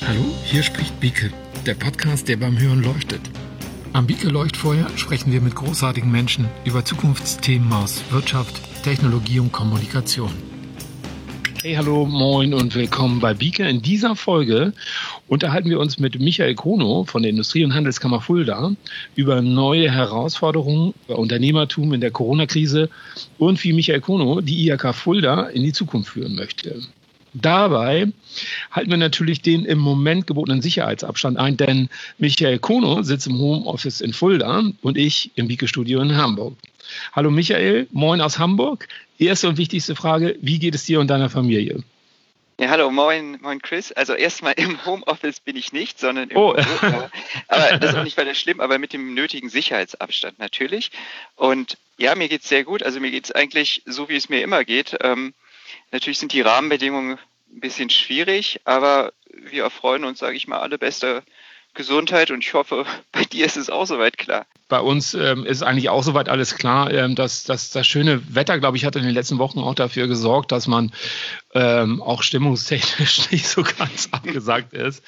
Hallo, hier spricht Bieke, der Podcast, der beim Hören leuchtet. Am Bieke-Leuchtfeuer sprechen wir mit großartigen Menschen über Zukunftsthemen aus Wirtschaft, Technologie und Kommunikation. Hey, hallo, moin und willkommen bei Bieke. In dieser Folge unterhalten wir uns mit Michael Kono von der Industrie- und Handelskammer Fulda über neue Herausforderungen bei Unternehmertum in der Corona-Krise und wie Michael Kono die IHK Fulda in die Zukunft führen möchte. Dabei halten wir natürlich den im Moment gebotenen Sicherheitsabstand ein, denn Michael Kono sitzt im Homeoffice in Fulda und ich im Bieke-Studio in Hamburg. Hallo Michael, moin aus Hamburg. Erste und wichtigste Frage, wie geht es dir und deiner Familie? Ja, hallo, moin Chris. Also erstmal im Homeoffice bin ich nicht, sondern im Büro. Aber das ist auch nicht weiter schlimm, aber mit dem nötigen Sicherheitsabstand natürlich. Und ja, mir geht's sehr gut. Also mir geht's eigentlich so, wie es mir immer geht. Natürlich sind die Rahmenbedingungen ein bisschen schwierig, aber wir erfreuen uns, sage ich mal, alle bester Gesundheit und ich hoffe, bei dir ist es auch soweit klar. Bei uns ist eigentlich auch soweit alles klar. Dass das schöne Wetter, glaube ich, hat in den letzten Wochen auch dafür gesorgt, dass man auch stimmungstechnisch nicht so ganz abgesagt ist.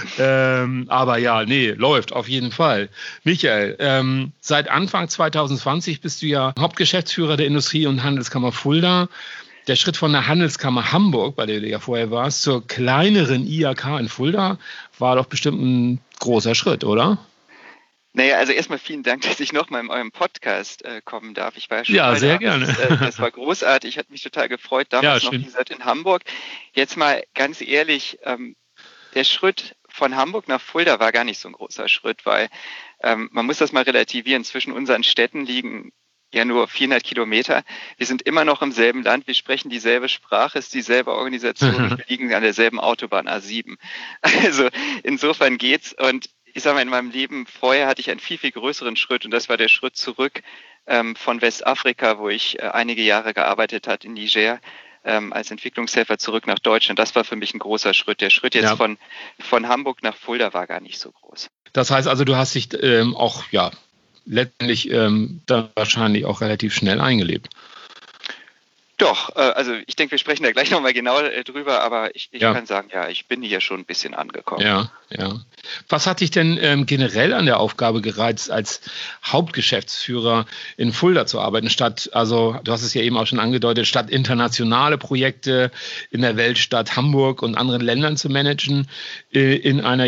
Aber ja, läuft auf jeden Fall. Michael, seit Anfang 2020 bist du ja Hauptgeschäftsführer der Industrie- und Handelskammer Fulda. Der Schritt von der Handelskammer Hamburg, bei der du ja vorher warst, zur kleineren IHK in Fulda war doch bestimmt ein großer Schritt, oder? Naja, also erstmal vielen Dank, dass ich nochmal in eurem Podcast kommen darf. Ich war ja schon mal sehr da. gerne. Das war großartig, hat mich total gefreut. Damals noch, wie gesagt, in Hamburg. Jetzt mal ganz ehrlich, der Schritt von Hamburg nach Fulda war gar nicht so ein großer Schritt, weil man muss das mal relativieren. Zwischen unseren Städten liegen ja nur 400 Kilometer. Wir sind immer noch im selben Land, wir sprechen dieselbe Sprache, ist dieselbe Organisation und wir liegen an derselben Autobahn A7. Also insofern geht's. Und ich sage mal, in meinem Leben vorher hatte ich einen viel, viel größeren Schritt und das war der Schritt zurück von Westafrika, wo ich einige Jahre gearbeitet habe in Niger als Entwicklungshelfer zurück nach Deutschland. Das war für mich ein großer Schritt. Der Schritt jetzt von Hamburg nach Fulda war gar nicht so groß. Das heißt also, du hast dich auch letztendlich da wahrscheinlich auch relativ schnell eingelebt. Doch, also ich denke, wir sprechen da gleich nochmal genau drüber, aber ich kann sagen, ja, ich bin hier schon ein bisschen angekommen. Ja. Was hat dich denn generell an der Aufgabe gereizt, als Hauptgeschäftsführer in Fulda zu arbeiten, statt, also du hast es ja eben auch schon angedeutet, statt internationale Projekte in der Welt, statt Hamburg und anderen Ländern zu managen, in einer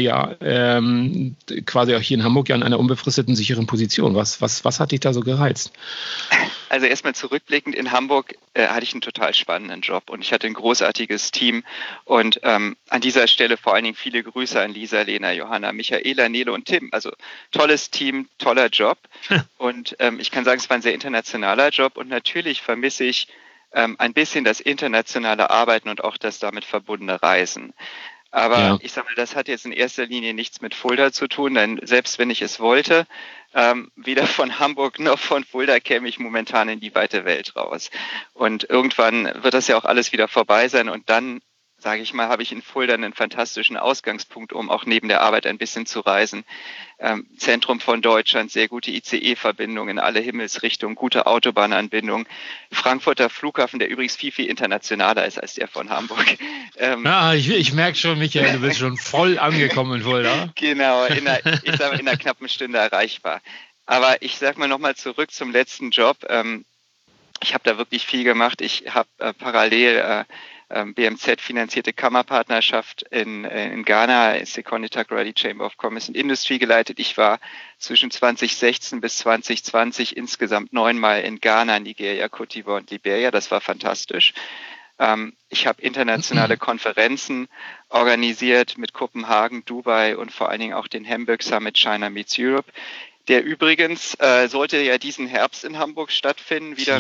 quasi auch hier in Hamburg in einer unbefristeten, sicheren Position. Was hat dich da so gereizt? Also erstmal zurückblickend, in Hamburg hatte ich einen total spannenden Job und ich hatte ein großartiges Team und an dieser Stelle vor allen Dingen viele Grüße an Lisa, Lena, Johanna, Michaela, Nele und Tim. Also tolles Team, toller Job und ich kann sagen, es war ein sehr internationaler Job und natürlich vermisse ich ein bisschen das internationale Arbeiten und auch das damit verbundene Reisen. Aber ich sage mal, das hat jetzt in erster Linie nichts mit Fulda zu tun, denn selbst wenn ich es wollte, weder von Hamburg noch von Fulda käme ich momentan in die weite Welt raus. Und irgendwann wird das ja auch alles wieder vorbei sein und dann, sage ich mal, habe ich in Fulda einen fantastischen Ausgangspunkt, um auch neben der Arbeit ein bisschen zu reisen. Zentrum von Deutschland, sehr gute ICE-Verbindungen in alle Himmelsrichtungen, gute Autobahnanbindung. Frankfurter Flughafen, der übrigens viel, viel internationaler ist als der von Hamburg. Ich merke schon, Michael, du bist schon voll angekommen in Fulda. Genau, in einer knappen Stunde erreichbar. Aber ich sag mal nochmal zurück zum letzten Job. Ich habe da wirklich viel gemacht. Ich habe parallel BMZ-finanzierte Kammerpartnerschaft in Ghana, Seconde Takoradi Chamber of Commerce and Industry geleitet. Ich war zwischen 2016 bis 2020 insgesamt 9-mal in Ghana, Nigeria, Côte d'Ivoire und Liberia. Das war fantastisch. Ich habe internationale Konferenzen organisiert mit Kopenhagen, Dubai und vor allen Dingen auch den Hamburg Summit China Meets Europe, der übrigens sollte ja diesen Herbst in Hamburg stattfinden, wieder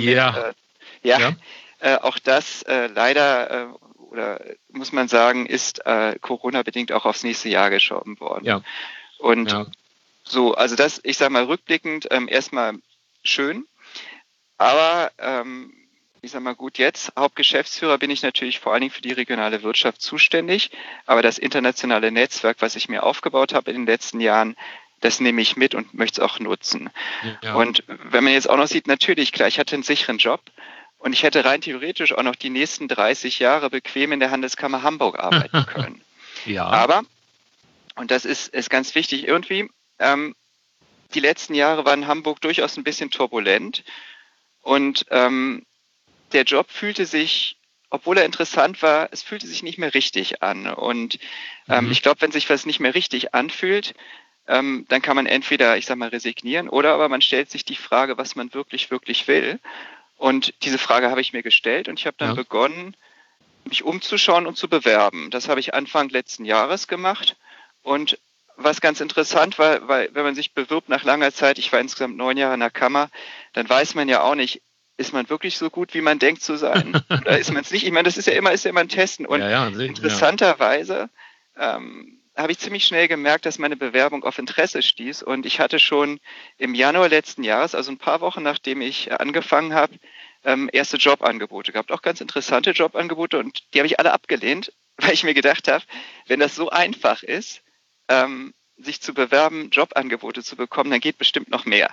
auch das leider, oder muss man sagen, ist Corona-bedingt auch aufs nächste Jahr geschoben worden. Ja. Und so, also das, ich sage mal rückblickend, erstmal schön, aber ich sage mal gut, jetzt Hauptgeschäftsführer bin ich natürlich vor allen Dingen für die regionale Wirtschaft zuständig, aber das internationale Netzwerk, was ich mir aufgebaut habe in den letzten Jahren, das nehme ich mit und möchte es auch nutzen. Ja. Und wenn man jetzt auch noch sieht, natürlich, klar, ich hatte einen sicheren Job und ich hätte rein theoretisch auch noch die nächsten 30 Jahre bequem in der Handelskammer Hamburg arbeiten können. Ja. Aber Und das ist ganz wichtig. Irgendwie, die letzten Jahre waren in Hamburg durchaus ein bisschen turbulent. Und der Job fühlte sich, obwohl er interessant war, es fühlte sich nicht mehr richtig an. Und ich glaube, wenn sich was nicht mehr richtig anfühlt, dann kann man entweder, ich sag mal, resignieren oder aber man stellt sich die Frage, was man wirklich, wirklich will. Und diese Frage habe ich mir gestellt und ich habe dann begonnen, mich umzuschauen und zu bewerben. Das habe ich Anfang letzten Jahres gemacht. Und was ganz interessant war, weil wenn man sich bewirbt nach langer Zeit, ich war insgesamt 9 Jahre in der Kammer, dann weiß man ja auch nicht, ist man wirklich so gut, wie man denkt zu sein? Oder ist man es nicht? Ich meine, das ist ja immer ein Testen. Und interessanterweise habe ich ziemlich schnell gemerkt, dass meine Bewerbung auf Interesse stieß. Und ich hatte schon im Januar letzten Jahres, also ein paar Wochen nachdem ich angefangen habe, erste Jobangebote gehabt. Auch ganz interessante Jobangebote. Und die habe ich alle abgelehnt, weil ich mir gedacht habe, wenn das so einfach ist, sich zu bewerben, Jobangebote zu bekommen, dann geht bestimmt noch mehr.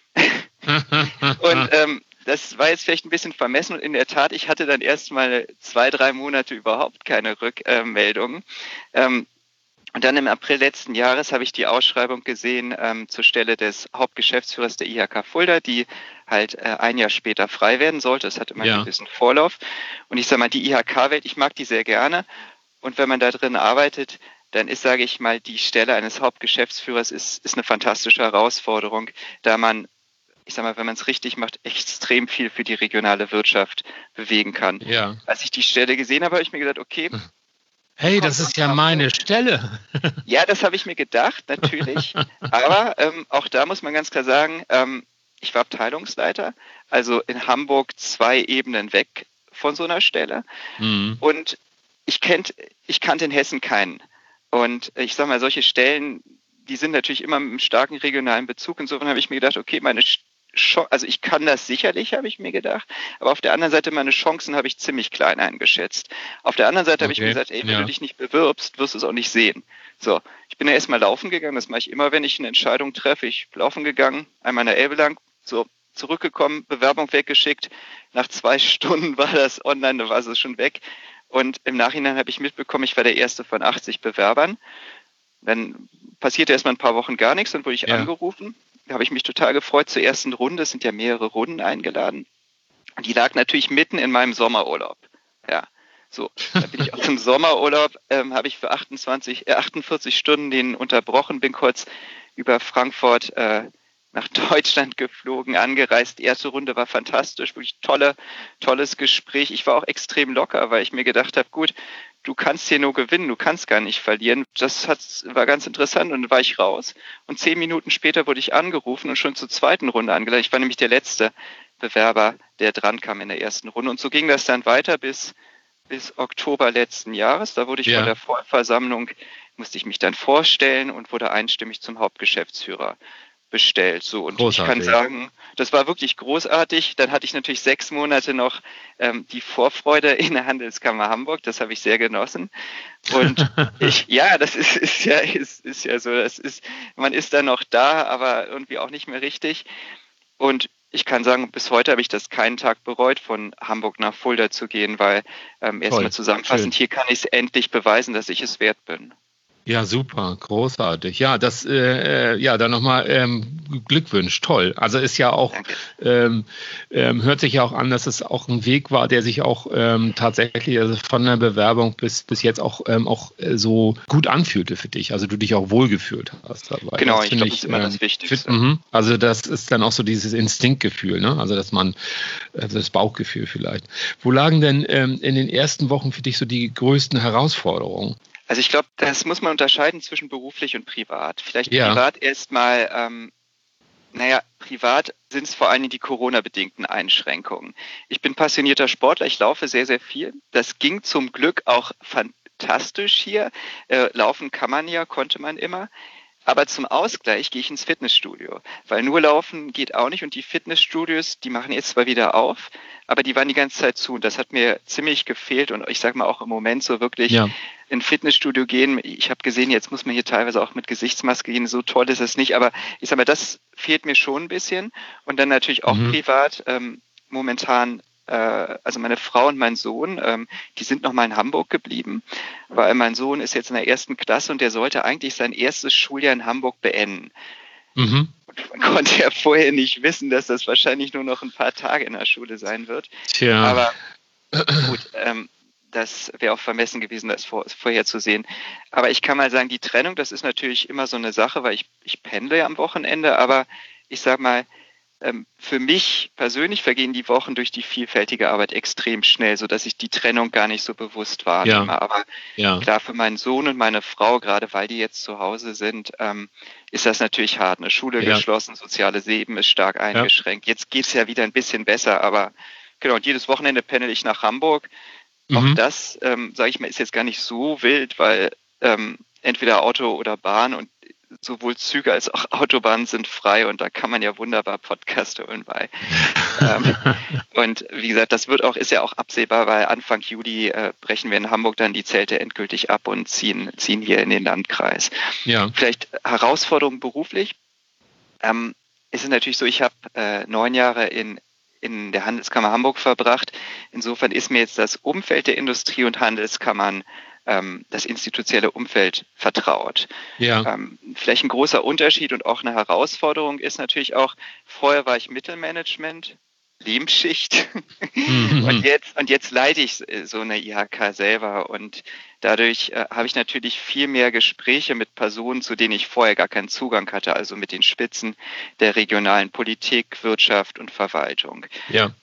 Und das war jetzt vielleicht ein bisschen vermessen und in der Tat, ich hatte dann erst mal 2-3 Monate überhaupt keine Rückmeldungen. Und dann im April letzten Jahres habe ich die Ausschreibung gesehen zur Stelle des Hauptgeschäftsführers der IHK Fulda, die halt ein Jahr später frei werden sollte. Das hat immer einen gewissen Vorlauf. Und ich sage mal, die IHK-Welt, ich mag die sehr gerne. Und wenn man da drin arbeitet, dann ist, sage ich mal, die Stelle eines Hauptgeschäftsführers ist eine fantastische Herausforderung, da man, ich sag mal, wenn man es richtig macht, extrem viel für die regionale Wirtschaft bewegen kann. Ja. Als ich die Stelle gesehen habe, habe ich mir gedacht, okay. Hey, das ist ja meine Stelle. Ja, das habe ich mir gedacht, natürlich. Aber auch da muss man ganz klar sagen, ich war Abteilungsleiter, also in Hamburg 2 Ebenen weg von so einer Stelle. Und ich kannte in Hessen keinen. Und ich sage mal, solche Stellen, die sind natürlich immer mit einem starken regionalen Bezug. Insofern habe ich mir gedacht, okay, also ich kann das sicherlich, habe ich mir gedacht. Aber auf der anderen Seite, meine Chancen habe ich ziemlich klein eingeschätzt. Auf der anderen Seite habe ich mir gesagt, ey, wenn du dich nicht bewirbst, wirst du es auch nicht sehen. So, ich bin ja erstmal laufen gegangen. Das mache ich immer, wenn ich eine Entscheidung treffe. Ich bin laufen gegangen, einmal in der Elbe lang, so zurückgekommen, Bewerbung weggeschickt. Nach 2 Stunden war das online, da war es schon weg. Und im Nachhinein habe ich mitbekommen, ich war der erste von 80 Bewerbern. Dann passierte erstmal ein paar Wochen gar nichts, dann wurde ich angerufen. Da habe ich mich total gefreut zur ersten Runde. Es sind ja mehrere Runden eingeladen. Und die lag natürlich mitten in meinem Sommerurlaub. Ja, so. Da bin ich aus dem Sommerurlaub, habe ich für 48 Stunden den unterbrochen, bin kurz über Frankfurt nach Deutschland geflogen, angereist. Die erste Runde war fantastisch, wirklich tolles Gespräch. Ich war auch extrem locker, weil ich mir gedacht habe, gut, du kannst hier nur gewinnen, du kannst gar nicht verlieren. Das war ganz interessant und dann war ich raus. Und 10 Minuten später wurde ich angerufen und schon zur zweiten Runde eingeladen. Ich war nämlich der letzte Bewerber, der dran kam in der ersten Runde. Und so ging das dann weiter bis Oktober letzten Jahres. Da wurde ich von der Vollversammlung, musste ich mich dann vorstellen und wurde einstimmig zum Hauptgeschäftsführer bestellt. So, und großartig. Ich kann sagen, das war wirklich großartig. Dann hatte ich natürlich 6 Monate noch die Vorfreude in der Handelskammer Hamburg. Das habe ich sehr genossen. Und das ist ja so. Man ist dann noch da, aber irgendwie auch nicht mehr richtig. Und ich kann sagen, bis heute habe ich das keinen Tag bereut, von Hamburg nach Fulda zu gehen, weil erstmal zusammenfassend, hier kann ich es endlich beweisen, dass ich es wert bin. Ja, super, großartig. Ja, das, dann nochmal Glückwunsch, toll. Also ist ja auch, hört sich ja auch an, dass es auch ein Weg war, der sich auch tatsächlich, also von der Bewerbung bis jetzt auch so gut anfühlte für dich. Also du dich auch wohlgefühlt hast dabei. Genau, ich glaube, das ist immer das Wichtigste. Also das ist dann auch so dieses Instinktgefühl, ne? Also dass man, das Bauchgefühl vielleicht. Wo lagen denn in den ersten Wochen für dich so die größten Herausforderungen? Also ich glaube, das muss man unterscheiden zwischen beruflich und privat. Vielleicht privat erstmal, privat sind es vor allem die Corona-bedingten Einschränkungen. Ich bin passionierter Sportler, ich laufe sehr, sehr viel. Das ging zum Glück auch fantastisch hier. Laufen konnte man immer. Aber zum Ausgleich gehe ich ins Fitnessstudio, weil nur laufen geht auch nicht und die Fitnessstudios, die machen jetzt zwar wieder auf, aber die waren die ganze Zeit zu und das hat mir ziemlich gefehlt und ich sage mal auch im Moment so wirklich in ein Fitnessstudio gehen. Ich habe gesehen, jetzt muss man hier teilweise auch mit Gesichtsmaske gehen, so toll ist es nicht, aber ich sage mal, das fehlt mir schon ein bisschen und dann natürlich auch privat momentan also meine Frau und mein Sohn, die sind noch mal in Hamburg geblieben, weil mein Sohn ist jetzt in der 1. Klasse und der sollte eigentlich sein erstes Schuljahr in Hamburg beenden. Mhm. Man konnte ja vorher nicht wissen, dass das wahrscheinlich nur noch ein paar Tage in der Schule sein wird. Tja. Aber gut, das wäre auch vermessen gewesen, das vorher zu sehen. Aber ich kann mal sagen, die Trennung, das ist natürlich immer so eine Sache, weil ich pendle ja am Wochenende, aber ich sag mal, für mich persönlich vergehen die Wochen durch die vielfältige Arbeit extrem schnell, sodass ich die Trennung gar nicht so bewusst wahrnehme. Ja. Aber klar, für meinen Sohn und meine Frau, gerade weil die jetzt zu Hause sind, ist das natürlich hart. Eine Schule geschlossen, soziales Leben ist stark eingeschränkt. Jetzt geht es ja wieder ein bisschen besser, aber genau, und jedes Wochenende pendel ich nach Hamburg. Auch das, sage ich mal, ist jetzt gar nicht so wild, weil entweder Auto oder Bahn und sowohl Züge als auch Autobahnen sind frei und da kann man ja wunderbar Podcast hören bei. Und wie gesagt, das ist ja auch absehbar, weil Anfang Juli brechen wir in Hamburg dann die Zelte endgültig ab und ziehen hier in den Landkreis. Ja. Vielleicht Herausforderungen beruflich. Es ist natürlich so, ich habe 9 Jahre in der Handelskammer Hamburg verbracht. Insofern ist mir jetzt das Umfeld der Industrie- und Handelskammern, das institutionelle Umfeld vertraut. Ja. Vielleicht ein großer Unterschied und auch eine Herausforderung ist natürlich auch, vorher war ich Mittelmanagement, Lebensschicht und jetzt leite ich so eine IHK selber und dadurch habe ich natürlich viel mehr Gespräche mit Personen, zu denen ich vorher gar keinen Zugang hatte, also mit den Spitzen der regionalen Politik, Wirtschaft und Verwaltung. Ja.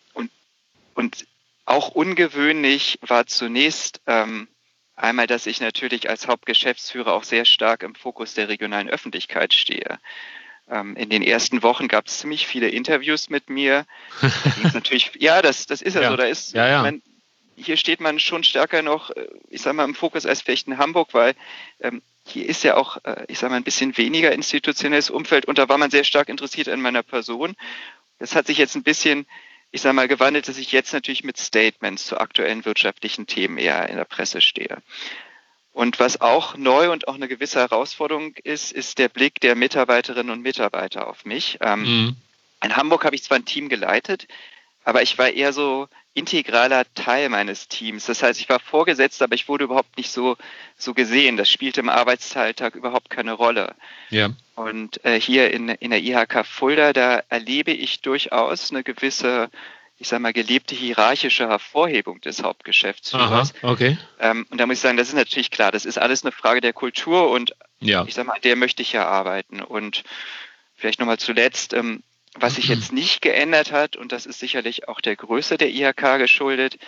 Und auch ungewöhnlich war zunächst einmal, dass ich natürlich als Hauptgeschäftsführer auch sehr stark im Fokus der regionalen Öffentlichkeit stehe. In den ersten Wochen gab es ziemlich viele Interviews mit mir. Da ging's natürlich, das ist ja so. Da ist, hier steht man schon stärker noch, ich sag mal, im Fokus als vielleicht in Hamburg, weil hier ist ja auch, ich sag mal, ein bisschen weniger institutionelles Umfeld und da war man sehr stark interessiert an meiner Person. Das hat sich jetzt ein bisschen, ich sag mal, gewandelt, dass ich jetzt natürlich mit Statements zu aktuellen wirtschaftlichen Themen eher in der Presse stehe. Und was auch neu und auch eine gewisse Herausforderung ist der Blick der Mitarbeiterinnen und Mitarbeiter auf mich. In Hamburg habe ich zwar ein Team geleitet, aber ich war eher so integraler Teil meines Teams. Das heißt, ich war vorgesetzt, aber ich wurde überhaupt nicht so gesehen. Das spielte im Arbeitsalltag überhaupt keine Rolle. Ja. Und hier in der IHK Fulda, da erlebe ich durchaus eine gewisse, ich sage mal, gelebte hierarchische Hervorhebung des Hauptgeschäftsführers. Aha, okay. Und da muss ich sagen, das ist natürlich klar, das ist alles eine Frage der Kultur und ich sage mal, an der möchte ich ja arbeiten. Und vielleicht nochmal zuletzt, was sich jetzt nicht geändert hat, und das ist sicherlich auch der Größe der IHK geschuldet,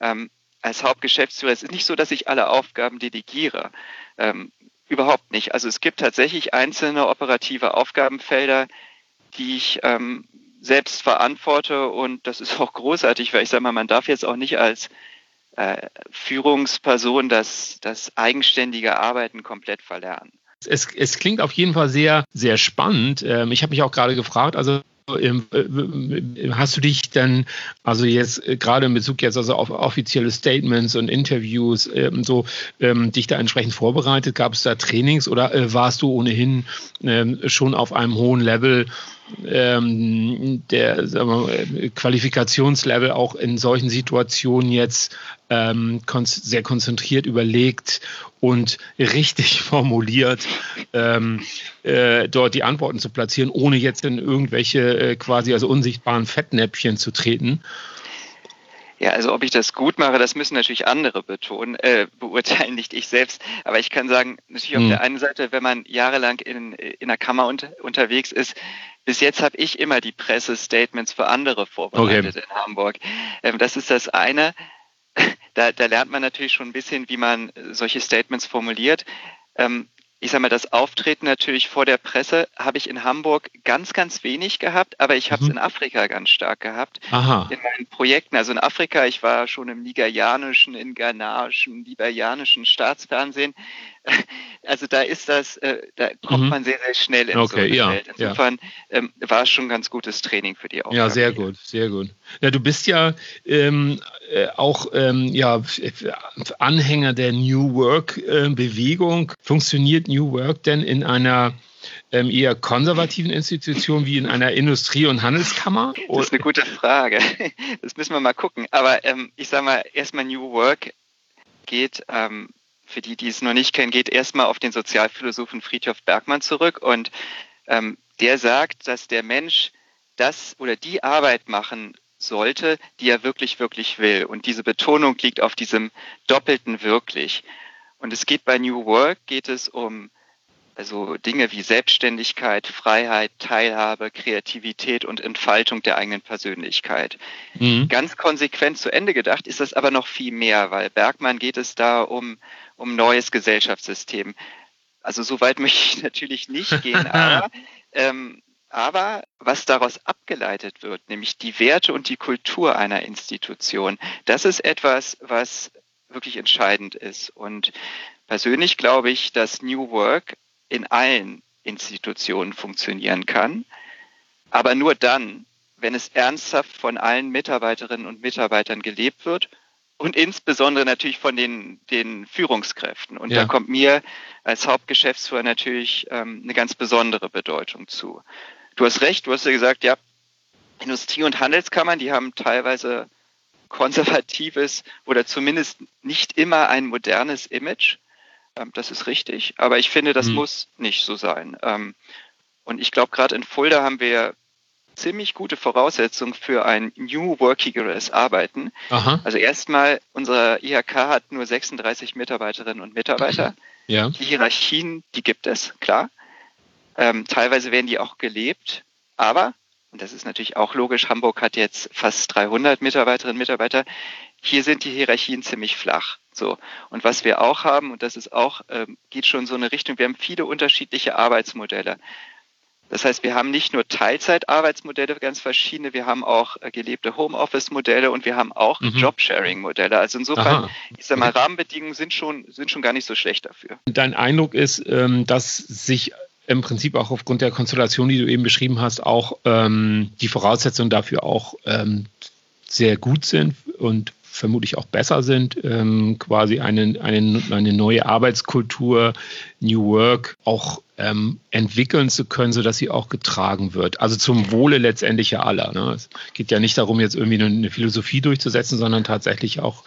als Hauptgeschäftsführer, es ist nicht so, dass ich alle Aufgaben delegiere. Überhaupt nicht. Also es gibt tatsächlich einzelne operative Aufgabenfelder, die ich selbst verantworte und das ist auch großartig, weil ich sage mal, man darf jetzt auch nicht als Führungsperson das eigenständige Arbeiten komplett verlernen. Es klingt auf jeden Fall sehr, sehr spannend. Ich habe mich auch gerade gefragt, also hast du dich dann, also jetzt gerade in Bezug jetzt also auf offizielle Statements und Interviews dich da entsprechend vorbereitet? Gab es da Trainings oder warst du ohnehin schon auf einem hohen Level der Qualifikationslevel auch in solchen Situationen jetzt sehr konzentriert überlegt und richtig formuliert dort die Antworten zu platzieren, ohne jetzt in irgendwelche quasi also unsichtbaren Fettnäpfchen zu treten? Ja, also ob ich das gut mache, das müssen natürlich andere beurteilen, nicht ich selbst. Aber ich kann sagen, natürlich auf der einen Seite, wenn man jahrelang in der Kammer unterwegs ist, bis jetzt habe ich immer die Pressestatements für andere vorbereitet in Hamburg. Das ist das eine. Da lernt man natürlich schon ein bisschen, wie man solche Statements formuliert. Ich sage mal, das Auftreten natürlich vor der Presse habe ich in Hamburg ganz, ganz wenig gehabt, aber ich habe es in Afrika ganz stark gehabt. Aha. In meinen Projekten. Also in Afrika, ich war schon im nigerianischen, in ghanaischen, liberianischen Staatsfernsehen. Also da ist das, da kommt man sehr, sehr schnell in so eine Welt. Insofern war es schon ein ganz gutes Training für die Aufgabe. Ja, sehr gut, sehr gut. Ja, du bist ja auch Anhänger der New Work Bewegung. Funktioniert New Work denn in einer eher konservativen Institution wie in einer Industrie- und Handelskammer? Das ist eine gute Frage. Das müssen wir mal gucken. Aber ich sage mal, erstmal New Work geht, für die es noch nicht kennen, geht erstmal auf den Sozialphilosophen Frithjof Bergmann zurück. Und der sagt, dass der Mensch das oder die Arbeit machen sollte, die er wirklich, wirklich will. Und diese Betonung liegt auf diesem doppelten wirklich. Und es geht bei New Work, geht es um also Dinge wie Selbstständigkeit, Freiheit, Teilhabe, Kreativität und Entfaltung der eigenen Persönlichkeit. Mhm. Ganz konsequent zu Ende gedacht ist das aber noch viel mehr, weil Bergmann geht es da um neues Gesellschaftssystem. Also so weit möchte ich natürlich nicht gehen, aber was daraus abgeleitet wird, nämlich die Werte und die Kultur einer Institution, das ist etwas, was wirklich entscheidend ist. Und persönlich glaube ich, dass New Work in allen Institutionen funktionieren kann, aber nur dann, wenn es ernsthaft von allen Mitarbeiterinnen und Mitarbeitern gelebt wird und insbesondere natürlich von den Führungskräften. Und da kommt mir als Hauptgeschäftsführer natürlich eine ganz besondere Bedeutung zu. Du hast recht, du hast ja gesagt, ja, Industrie- und Handelskammern, die haben teilweise konservatives oder zumindest nicht immer ein modernes Image. Das ist richtig, aber ich finde, das muss nicht so sein. Und ich glaube, gerade in Fulda haben wir ziemlich gute Voraussetzungen für ein New Workigeres Arbeiten. Aha. Also erstmal, unsere IHK hat nur 36 Mitarbeiterinnen und Mitarbeiter. Ja. Die Hierarchien, die gibt es, klar. Teilweise werden die auch gelebt, aber, und das ist natürlich auch logisch, Hamburg hat jetzt fast 300 Mitarbeiterinnen und Mitarbeiter, hier sind die Hierarchien ziemlich flach. So. Und was wir auch haben, und das ist auch, geht schon so in eine Richtung, wir haben viele unterschiedliche Arbeitsmodelle. Das heißt, wir haben nicht nur Teilzeitarbeitsmodelle, ganz verschiedene, wir haben auch gelebte Homeoffice-Modelle und wir haben auch Jobsharing-Modelle. Also insofern, ich sage mal, Rahmenbedingungen sind schon gar nicht so schlecht dafür. Dein Eindruck ist, dass sich im Prinzip auch aufgrund der Konstellation, die du eben beschrieben hast, auch die Voraussetzungen dafür auch sehr gut sind und vermutlich auch besser sind, quasi eine neue Arbeitskultur, New Work auch entwickeln zu können, sodass sie auch getragen wird. Also zum Wohle letztendlich aller. Ne? Es geht ja nicht darum, jetzt irgendwie eine Philosophie durchzusetzen, sondern tatsächlich auch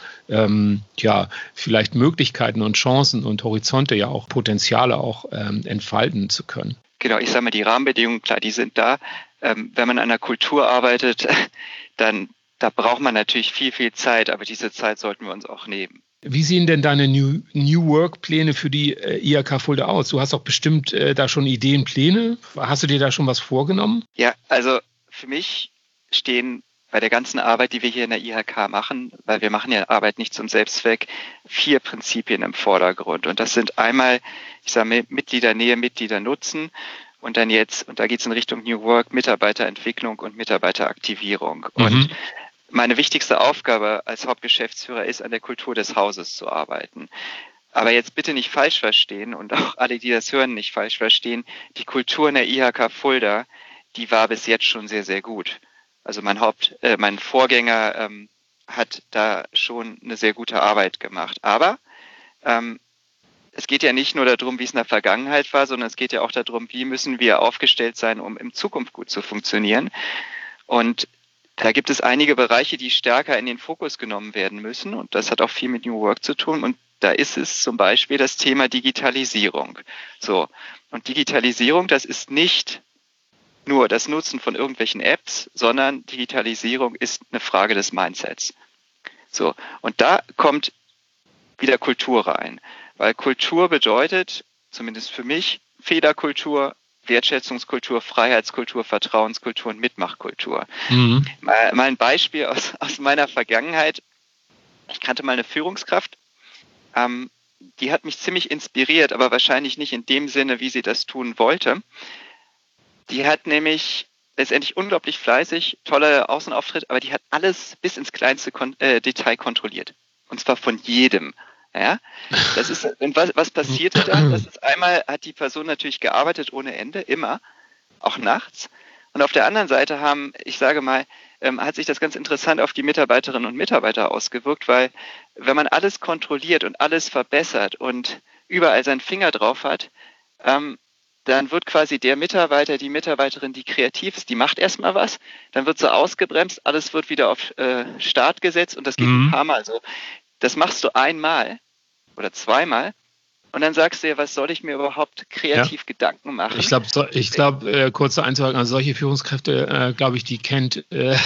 vielleicht Möglichkeiten und Chancen und Horizonte, ja auch Potenziale auch entfalten zu können. Genau, ich sage mal, die Rahmenbedingungen, klar, die sind da. Wenn man an einer Kultur arbeitet, dann da braucht man natürlich viel, viel Zeit, aber diese Zeit sollten wir uns auch nehmen. Wie sehen denn deine New Work-Pläne für die IHK Fulda aus? Du hast doch bestimmt da schon Ideen, Pläne. Hast du dir da schon was vorgenommen? Ja, also für mich stehen bei der ganzen Arbeit, die wir hier in der IHK machen, weil wir machen ja Arbeit nicht zum Selbstzweck, 4 Prinzipien im Vordergrund. Und das sind einmal, ich sage Mitgliedernähe, Mitgliedernutzen. Und dann jetzt, und da geht es in Richtung New Work, Mitarbeiterentwicklung und Mitarbeiteraktivierung. Und meine wichtigste Aufgabe als Hauptgeschäftsführer ist, an der Kultur des Hauses zu arbeiten. Aber jetzt bitte nicht falsch verstehen und auch alle, die das hören, nicht falsch verstehen. Die Kultur in der IHK Fulda, die war bis jetzt schon sehr, sehr gut. Also mein Vorgänger hat da schon eine sehr gute Arbeit gemacht. Aber es geht ja nicht nur darum, wie es in der Vergangenheit war, sondern es geht ja auch darum, wie müssen wir aufgestellt sein, um in Zukunft gut zu funktionieren. Und da gibt es einige Bereiche, die stärker in den Fokus genommen werden müssen. Und das hat auch viel mit New Work zu tun. Und da ist es zum Beispiel das Thema Digitalisierung. So. Und Digitalisierung, das ist nicht nur das Nutzen von irgendwelchen Apps, sondern Digitalisierung ist eine Frage des Mindsets. So. Und da kommt wieder Kultur rein. Weil Kultur bedeutet, zumindest für mich, Fehlerkultur, Wertschätzungskultur, Freiheitskultur, Vertrauenskultur und Mitmachkultur. Mal ein Beispiel aus meiner Vergangenheit. Ich kannte mal eine Führungskraft, die hat mich ziemlich inspiriert, aber wahrscheinlich nicht in dem Sinne, wie sie das tun wollte. Die hat nämlich letztendlich unglaublich fleißig, tolle Außenauftritt, aber die hat alles bis ins kleinste Detail kontrolliert. Und zwar von jedem. Ja, das ist, und was passierte dann? Das ist einmal hat die Person natürlich gearbeitet ohne Ende, immer, auch nachts. Und auf der anderen Seite hat sich das ganz interessant auf die Mitarbeiterinnen und Mitarbeiter ausgewirkt, weil wenn man alles kontrolliert und alles verbessert und überall seinen Finger drauf hat, dann wird quasi der Mitarbeiter, die Mitarbeiterin, die kreativ ist, die macht erstmal was, dann wird so ausgebremst, alles wird wieder auf Start gesetzt und das geht ein paar Mal so. Das machst du einmal oder zweimal und dann sagst du dir, was soll ich mir überhaupt kreativ Gedanken machen? Ich glaube, kurz einzuhalten, also solche Führungskräfte, glaube ich, die kennt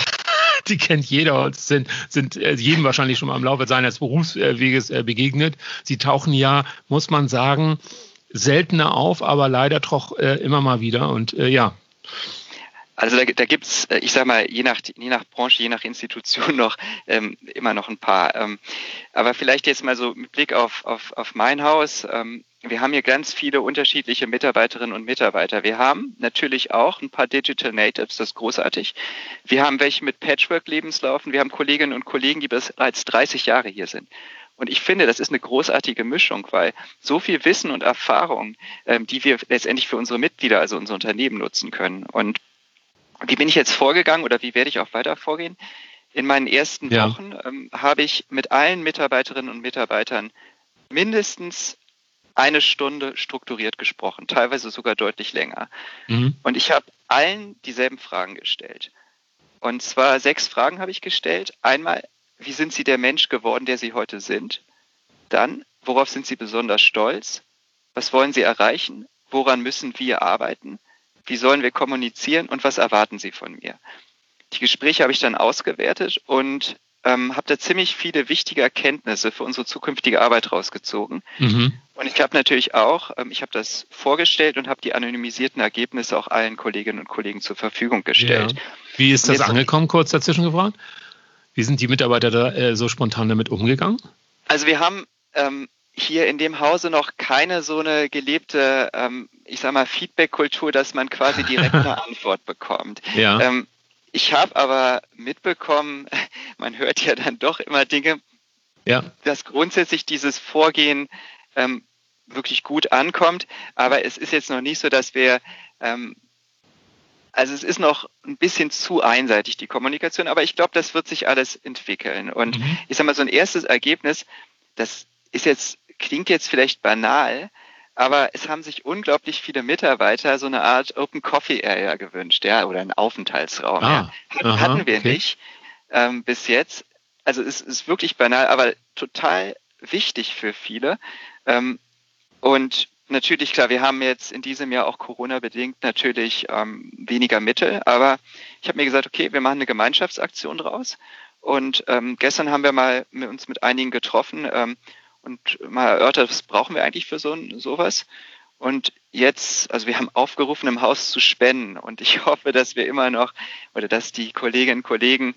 jeder und sind jedem wahrscheinlich schon mal im Laufe seines Berufsweges begegnet. Sie tauchen ja, muss man sagen, seltener auf, aber leider doch immer mal wieder und ja. Also da gibt es, ich sag mal, je nach Branche, je nach Institution noch immer noch ein paar. Aber vielleicht jetzt mal so mit Blick auf mein Haus. Wir haben hier ganz viele unterschiedliche Mitarbeiterinnen und Mitarbeiter. Wir haben natürlich auch ein paar Digital Natives, das ist großartig. Wir haben welche mit Patchwork-Lebenslaufen. Wir haben Kolleginnen und Kollegen, die bereits 30 Jahre hier sind. Und ich finde, das ist eine großartige Mischung, weil so viel Wissen und Erfahrung, die wir letztendlich für unsere Mitglieder, also unser Unternehmen nutzen können. Und wie bin ich jetzt vorgegangen oder wie werde ich auch weiter vorgehen? In meinen ersten Wochen habe ich mit allen Mitarbeiterinnen und Mitarbeitern mindestens eine Stunde strukturiert gesprochen, teilweise sogar deutlich länger. Und ich habe allen dieselben Fragen gestellt. Und zwar 6 Fragen habe ich gestellt. Einmal, wie sind Sie der Mensch geworden, der Sie heute sind? Dann, worauf sind Sie besonders stolz? Was wollen Sie erreichen? Woran müssen wir arbeiten? Wie sollen wir kommunizieren und was erwarten Sie von mir? Die Gespräche habe ich dann ausgewertet und habe da ziemlich viele wichtige Erkenntnisse für unsere zukünftige Arbeit rausgezogen. Und ich habe natürlich auch, ich habe das vorgestellt und habe die anonymisierten Ergebnisse auch allen Kolleginnen und Kollegen zur Verfügung gestellt. Ja. Wie ist das angekommen, kurz dazwischen gefragt? Wie sind die Mitarbeiter da so spontan damit umgegangen? Also wir haben hier in dem Hause noch keine so eine gelebte, ich sag mal, Feedback-Kultur, dass man quasi direkt eine Antwort bekommt. Ja. Ich habe aber mitbekommen, man hört ja dann doch immer Dinge, dass grundsätzlich dieses Vorgehen wirklich gut ankommt, aber es ist jetzt noch nicht so, dass wir, also es ist noch ein bisschen zu einseitig, die Kommunikation, aber ich glaube, das wird sich alles entwickeln. Und ich sag mal, so ein erstes Ergebnis, das klingt jetzt vielleicht banal, aber es haben sich unglaublich viele Mitarbeiter so eine Art Open Coffee Area gewünscht, oder einen Aufenthaltsraum. Hatten wir nicht bis jetzt. Also es ist wirklich banal, aber total wichtig für viele. Und natürlich, klar, wir haben jetzt in diesem Jahr auch Corona-bedingt natürlich weniger Mittel, aber ich habe mir gesagt, okay, wir machen eine Gemeinschaftsaktion draus. Und gestern haben wir uns mit einigen getroffen und mal erörtert, was brauchen wir eigentlich für sowas. Und jetzt, also wir haben aufgerufen, im Haus zu spenden. Und ich hoffe, dass wir dass die Kolleginnen und Kollegen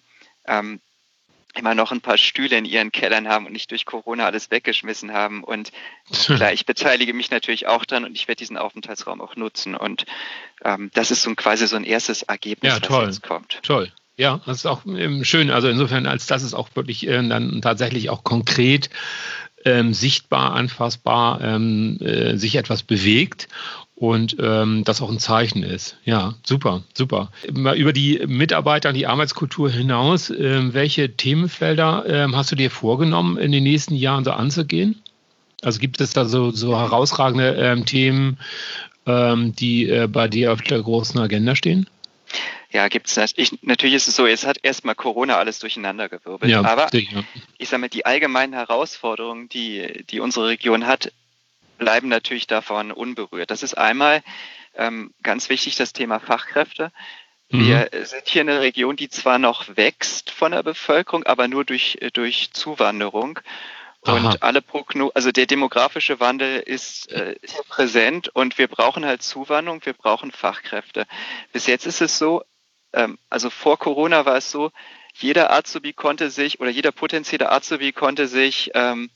immer noch ein paar Stühle in ihren Kellern haben und nicht durch Corona alles weggeschmissen haben. Und klar, ich beteilige mich natürlich auch dran und ich werde diesen Aufenthaltsraum auch nutzen. Und das ist quasi so ein erstes Ergebnis, was jetzt kommt. Toll. Ja, das ist auch schön. Also insofern, als dass es auch wirklich dann tatsächlich auch konkret sichtbar, anfassbar sich etwas bewegt und das auch ein Zeichen ist. Ja, super. Mal über die Mitarbeiter, die Arbeitskultur hinaus, welche Themenfelder hast du dir vorgenommen, in den nächsten Jahren so anzugehen? Also gibt es da so herausragende Themen, die bei dir auf der großen Agenda stehen? Ja, gibt's natürlich. Natürlich ist es so, jetzt hat erstmal Corona alles durcheinandergewirbelt. Ja, aber sicher. Ich sage mal, die allgemeinen Herausforderungen, die unsere Region hat, bleiben natürlich davon unberührt. Das ist einmal ganz wichtig, das Thema Fachkräfte. Wir sind hier eine Region, die zwar noch wächst von der Bevölkerung, aber nur durch Zuwanderung. Und also der demografische Wandel ist präsent und wir brauchen halt Zuwanderung, wir brauchen Fachkräfte. Bis jetzt ist es so, also vor Corona war es so, jeder potenzielle Azubi konnte sich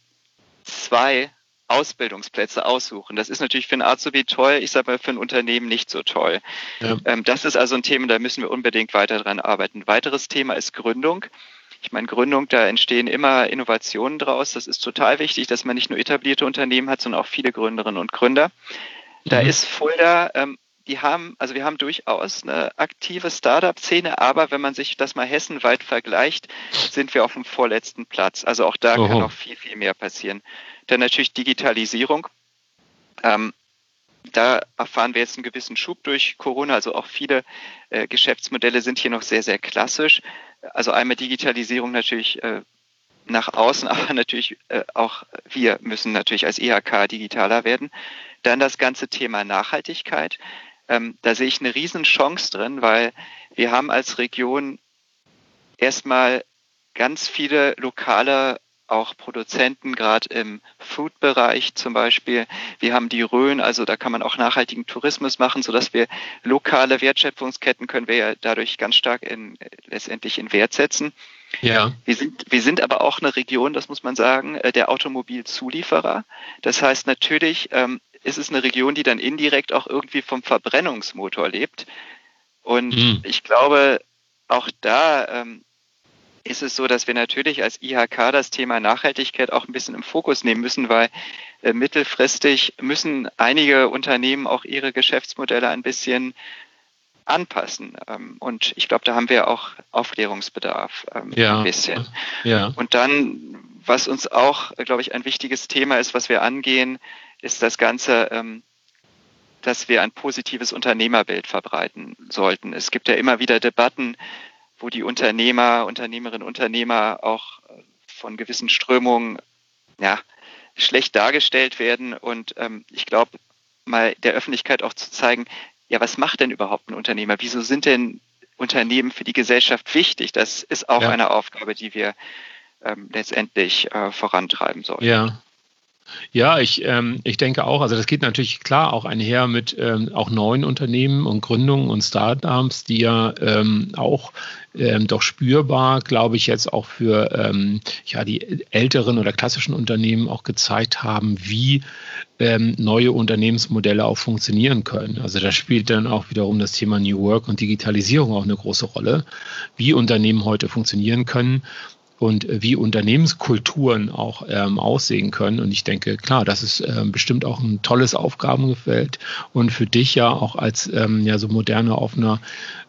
2 Ausbildungsplätze aussuchen. Das ist natürlich für einen Azubi toll, ich sage mal für ein Unternehmen nicht so toll. Ja. Das ist also ein Thema, da müssen wir unbedingt weiter dran arbeiten. Ein weiteres Thema ist Gründung. Ich meine, Gründung, da entstehen immer Innovationen draus. Das ist total wichtig, dass man nicht nur etablierte Unternehmen hat, sondern auch viele Gründerinnen und Gründer. Da ist Fulda, wir haben durchaus eine aktive Startup-Szene, aber wenn man sich das mal hessenweit vergleicht, sind wir auf dem vorletzten Platz. Also auch da kann noch viel, viel mehr passieren. Dann natürlich Digitalisierung. Da erfahren wir jetzt einen gewissen Schub durch Corona. Also auch viele Geschäftsmodelle sind hier noch sehr, sehr klassisch. Also einmal Digitalisierung natürlich nach außen, aber natürlich auch wir müssen natürlich als IHK digitaler werden. Dann das ganze Thema Nachhaltigkeit. Da sehe ich eine Riesenchance drin, weil wir haben als Region erstmal ganz viele lokale auch Produzenten, gerade im Food-Bereich zum Beispiel. Wir haben die Rhön, also da kann man auch nachhaltigen Tourismus machen, sodass wir lokale Wertschöpfungsketten können wir ja dadurch ganz stark letztendlich in Wert setzen. Ja. Wir sind aber auch eine Region, das muss man sagen, der Automobilzulieferer. Das heißt natürlich ist es eine Region, die dann indirekt auch irgendwie vom Verbrennungsmotor lebt. Und ich glaube, auch da ist es so, dass wir natürlich als IHK das Thema Nachhaltigkeit auch ein bisschen im Fokus nehmen müssen, weil mittelfristig müssen einige Unternehmen auch ihre Geschäftsmodelle ein bisschen anpassen. Und ich glaube, da haben wir auch Aufklärungsbedarf ein bisschen. Ja. Und dann, was uns auch, glaube ich, ein wichtiges Thema ist, was wir angehen, ist das Ganze, dass wir ein positives Unternehmerbild verbreiten sollten. Es gibt ja immer wieder Debatten, wo die Unternehmerinnen, Unternehmer auch von gewissen Strömungen schlecht dargestellt werden. Und ich glaube, mal der Öffentlichkeit auch zu zeigen, ja, was macht denn überhaupt ein Unternehmer? Wieso sind denn Unternehmen für die Gesellschaft wichtig? Das ist auch eine Aufgabe, die wir letztendlich vorantreiben sollten. Ja. Ja, ich denke auch, also das geht natürlich klar auch einher mit auch neuen Unternehmen und Gründungen und Startups, die ja auch doch spürbar, glaube ich, jetzt auch für die älteren oder klassischen Unternehmen auch gezeigt haben, wie neue Unternehmensmodelle auch funktionieren können. Also da spielt dann auch wiederum das Thema New Work und Digitalisierung auch eine große Rolle, wie Unternehmen heute funktionieren können und wie Unternehmenskulturen auch aussehen können. Und ich denke, klar, das ist bestimmt auch ein tolles Aufgabengefeld und für dich ja auch als so moderner, offener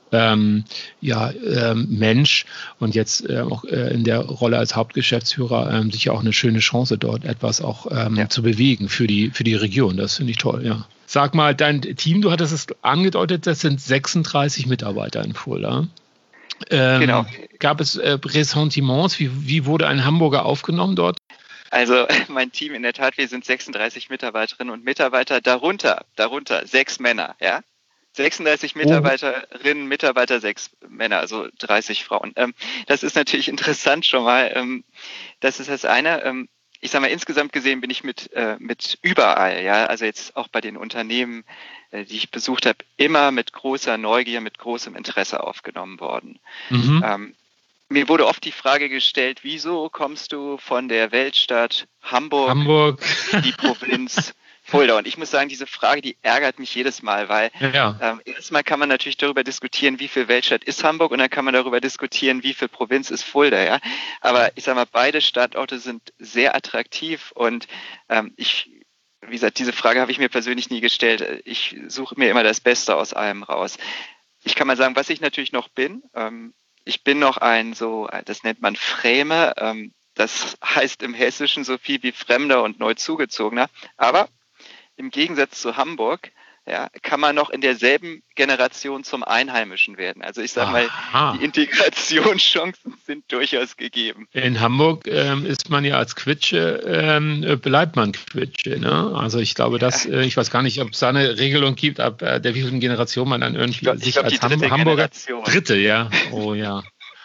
Mensch und jetzt auch in der Rolle als Hauptgeschäftsführer sicher auch eine schöne Chance, dort etwas auch zu bewegen für die Region. Das finde ich toll, ja. Sag mal, dein Team, du hattest es angedeutet, das sind 36 Mitarbeiter in Fulda. Genau. Gab es Ressentiments? Wie wurde ein Hamburger aufgenommen dort? Also mein Team in der Tat, wir sind 36 Mitarbeiterinnen und Mitarbeiter, darunter 6 Männer, ja. 36 Mitarbeiterinnen, Mitarbeiter, 6 Männer, also 30 Frauen. Das ist natürlich interessant schon mal. Das ist das eine. Ich sage mal, insgesamt gesehen bin ich mit überall, ja, also jetzt auch bei den Unternehmen, die ich besucht habe, immer mit großer Neugier, mit großem Interesse aufgenommen worden. Mir wurde oft die Frage gestellt, wieso kommst du von der Weltstadt Hamburg in die Provinz Fulda? Und ich muss sagen, diese Frage, die ärgert mich jedes Mal, weil erstmal kann man natürlich darüber diskutieren, wie viel Weltstadt ist Hamburg und dann kann man darüber diskutieren, wie viel Provinz ist Fulda. Ja? Aber ich sage mal, beide Standorte sind sehr attraktiv und wie gesagt, diese Frage habe ich mir persönlich nie gestellt. Ich suche mir immer das Beste aus allem raus. Ich kann mal sagen, was ich natürlich noch bin. Ich bin noch das nennt man Främe. Das heißt im Hessischen so viel wie Fremder und Neuzugezogener. Aber im Gegensatz zu Hamburg, ja, kann man noch in derselben Generation zum Einheimischen werden. Also ich sage mal, die Integrationschancen sind durchaus gegeben. In Hamburg ist man ja als Quitsche, bleibt man Quitsche. Ne? Also ich glaube, ich weiß gar nicht, ob es da eine Regelung gibt, ab der wievielten Generation man dann irgendwie sich als Hamburger... Dritte, ja. Oh ja.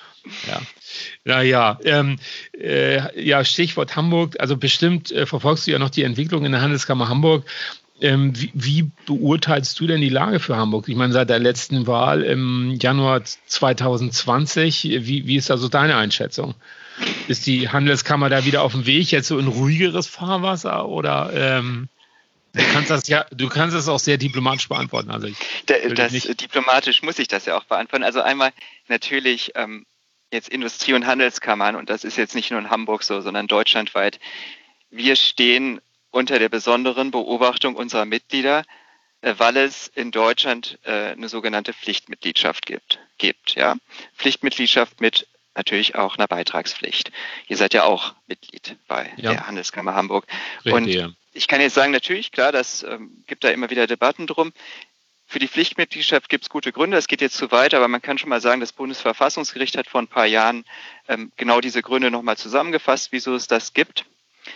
Ja. Stichwort Hamburg. Also bestimmt verfolgst du ja noch die Entwicklung in der Handelskammer Hamburg. Wie beurteilst du denn die Lage für Hamburg? Ich meine, seit der letzten Wahl im Januar 2020, wie ist da so deine Einschätzung? Ist die Handelskammer da wieder auf dem Weg, jetzt so in ruhigeres Fahrwasser oder... Du kannst das auch sehr diplomatisch beantworten. Also diplomatisch muss ich das ja auch beantworten. Also einmal natürlich jetzt Industrie- und Handelskammern, und das ist jetzt nicht nur in Hamburg so, sondern deutschlandweit. Wir stehen unter der besonderen Beobachtung unserer Mitglieder, weil es in Deutschland eine sogenannte Pflichtmitgliedschaft gibt. Ja? Pflichtmitgliedschaft mit natürlich auch einer Beitragspflicht. Ihr seid ja auch Mitglied bei der Handelskammer Hamburg. Richtig. Und Ich kann jetzt sagen, natürlich, klar, das gibt da immer wieder Debatten drum. Für die Pflichtmitgliedschaft gibt es gute Gründe, das geht jetzt zu weit, aber man kann schon mal sagen, das Bundesverfassungsgericht hat vor ein paar Jahren genau diese Gründe nochmal zusammengefasst, wieso es das gibt.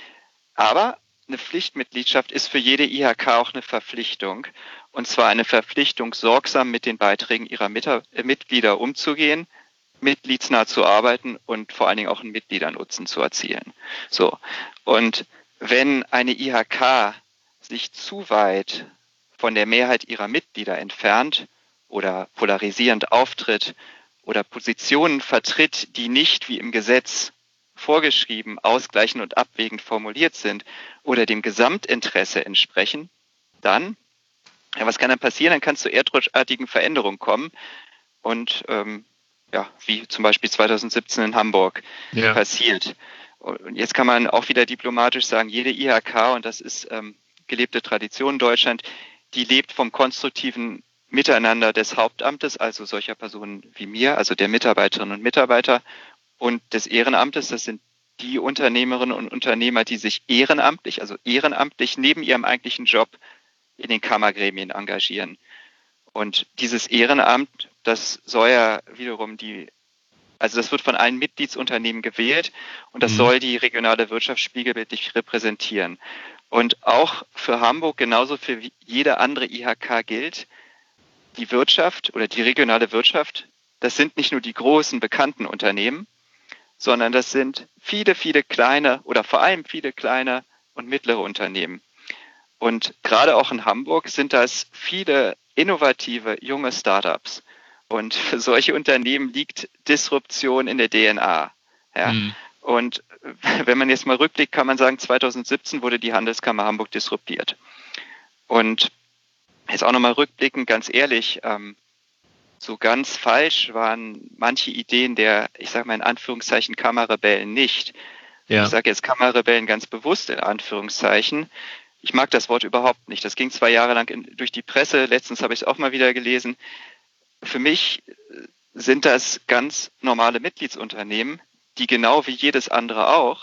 Aber eine Pflichtmitgliedschaft ist für jede IHK auch eine Verpflichtung. Und zwar eine Verpflichtung, sorgsam mit den Beiträgen ihrer Mitglieder umzugehen, mitgliedsnah zu arbeiten und vor allen Dingen auch einen Mitgliedernutzen zu erzielen. So. Und wenn eine IHK sich zu weit von der Mehrheit ihrer Mitglieder entfernt oder polarisierend auftritt oder Positionen vertritt, die nicht wie im Gesetz vorgeschrieben, ausgleichend und abwägend formuliert sind oder dem Gesamtinteresse entsprechen, dann, was kann dann passieren? Dann kann es zu erdrutschartigen Veränderungen kommen und wie zum Beispiel 2017 in Hamburg passiert. Und jetzt kann man auch wieder diplomatisch sagen, jede IHK, und das ist gelebte Tradition in Deutschland, die lebt vom konstruktiven Miteinander des Hauptamtes, also solcher Personen wie mir, also der Mitarbeiterinnen und Mitarbeiter, und des Ehrenamtes. Das sind die Unternehmerinnen und Unternehmer, die sich ehrenamtlich neben ihrem eigentlichen Job in den Kammergremien engagieren. Und dieses Ehrenamt, das soll ja wiederum das wird von allen Mitgliedsunternehmen gewählt und das soll die regionale Wirtschaft spiegelbildlich repräsentieren. Und auch für Hamburg, genauso für jede andere IHK gilt, die Wirtschaft oder die regionale Wirtschaft, das sind nicht nur die großen, bekannten Unternehmen, sondern das sind viele, viele kleine oder vor allem viele kleine und mittlere Unternehmen. Und gerade auch in Hamburg sind das viele innovative, junge Startups. Und für solche Unternehmen liegt Disruption in der DNA. Ja. Und wenn man jetzt mal rückblickt, kann man sagen, 2017 wurde die Handelskammer Hamburg disruptiert. Und jetzt auch nochmal rückblickend, ganz ehrlich, so ganz falsch waren manche Ideen der, ich sage mal in Anführungszeichen, Kammerrebellen nicht. Ja. Ich sage jetzt Kammerrebellen ganz bewusst in Anführungszeichen. Ich mag das Wort überhaupt nicht. Das ging 2 Jahre lang durch die Presse. Letztens habe ich es auch mal wieder gelesen. Für mich sind das ganz normale Mitgliedsunternehmen, die genau wie jedes andere auch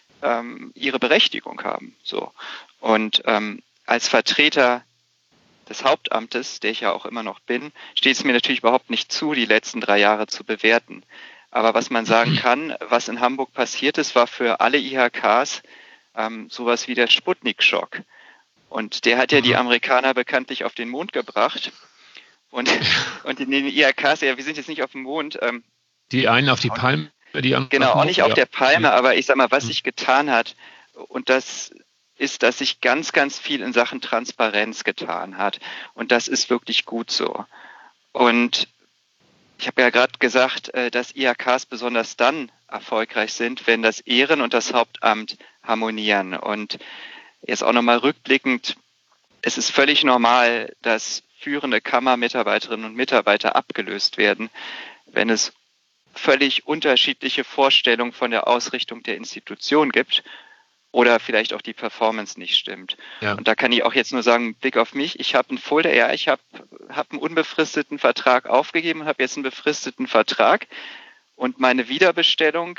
ihre Berechtigung haben. So. Und als Vertreter des Hauptamtes, der ich ja auch immer noch bin, steht es mir natürlich überhaupt nicht zu, die letzten 3 Jahre zu bewerten. Aber was man sagen kann, was in Hamburg passiert ist, war für alle IHKs sowas wie der Sputnik-Schock. Und der hat ja die Amerikaner bekanntlich auf den Mond gebracht. Und in den IHKs, ja, wir sind jetzt nicht auf dem Mond. Die einen auf die Palme, die anderen. Genau, auch nicht auf der Palme, aber ich sag mal, was sich getan hat, und das ist, dass sich ganz, ganz viel in Sachen Transparenz getan hat. Und das ist wirklich gut so. Und ich habe ja gerade gesagt, dass IHKs besonders dann erfolgreich sind, wenn das Ehren- und das Hauptamt harmonieren. Und jetzt auch nochmal rückblickend, es ist völlig normal, dass führende Kammermitarbeiterinnen und Mitarbeiter abgelöst werden, wenn es völlig unterschiedliche Vorstellungen von der Ausrichtung der Institution gibt oder vielleicht auch die Performance nicht stimmt. Ja. Und da kann ich auch jetzt nur sagen, Blick auf mich, ich habe ich habe einen unbefristeten Vertrag aufgegeben, habe jetzt einen befristeten Vertrag und meine Wiederbestellung,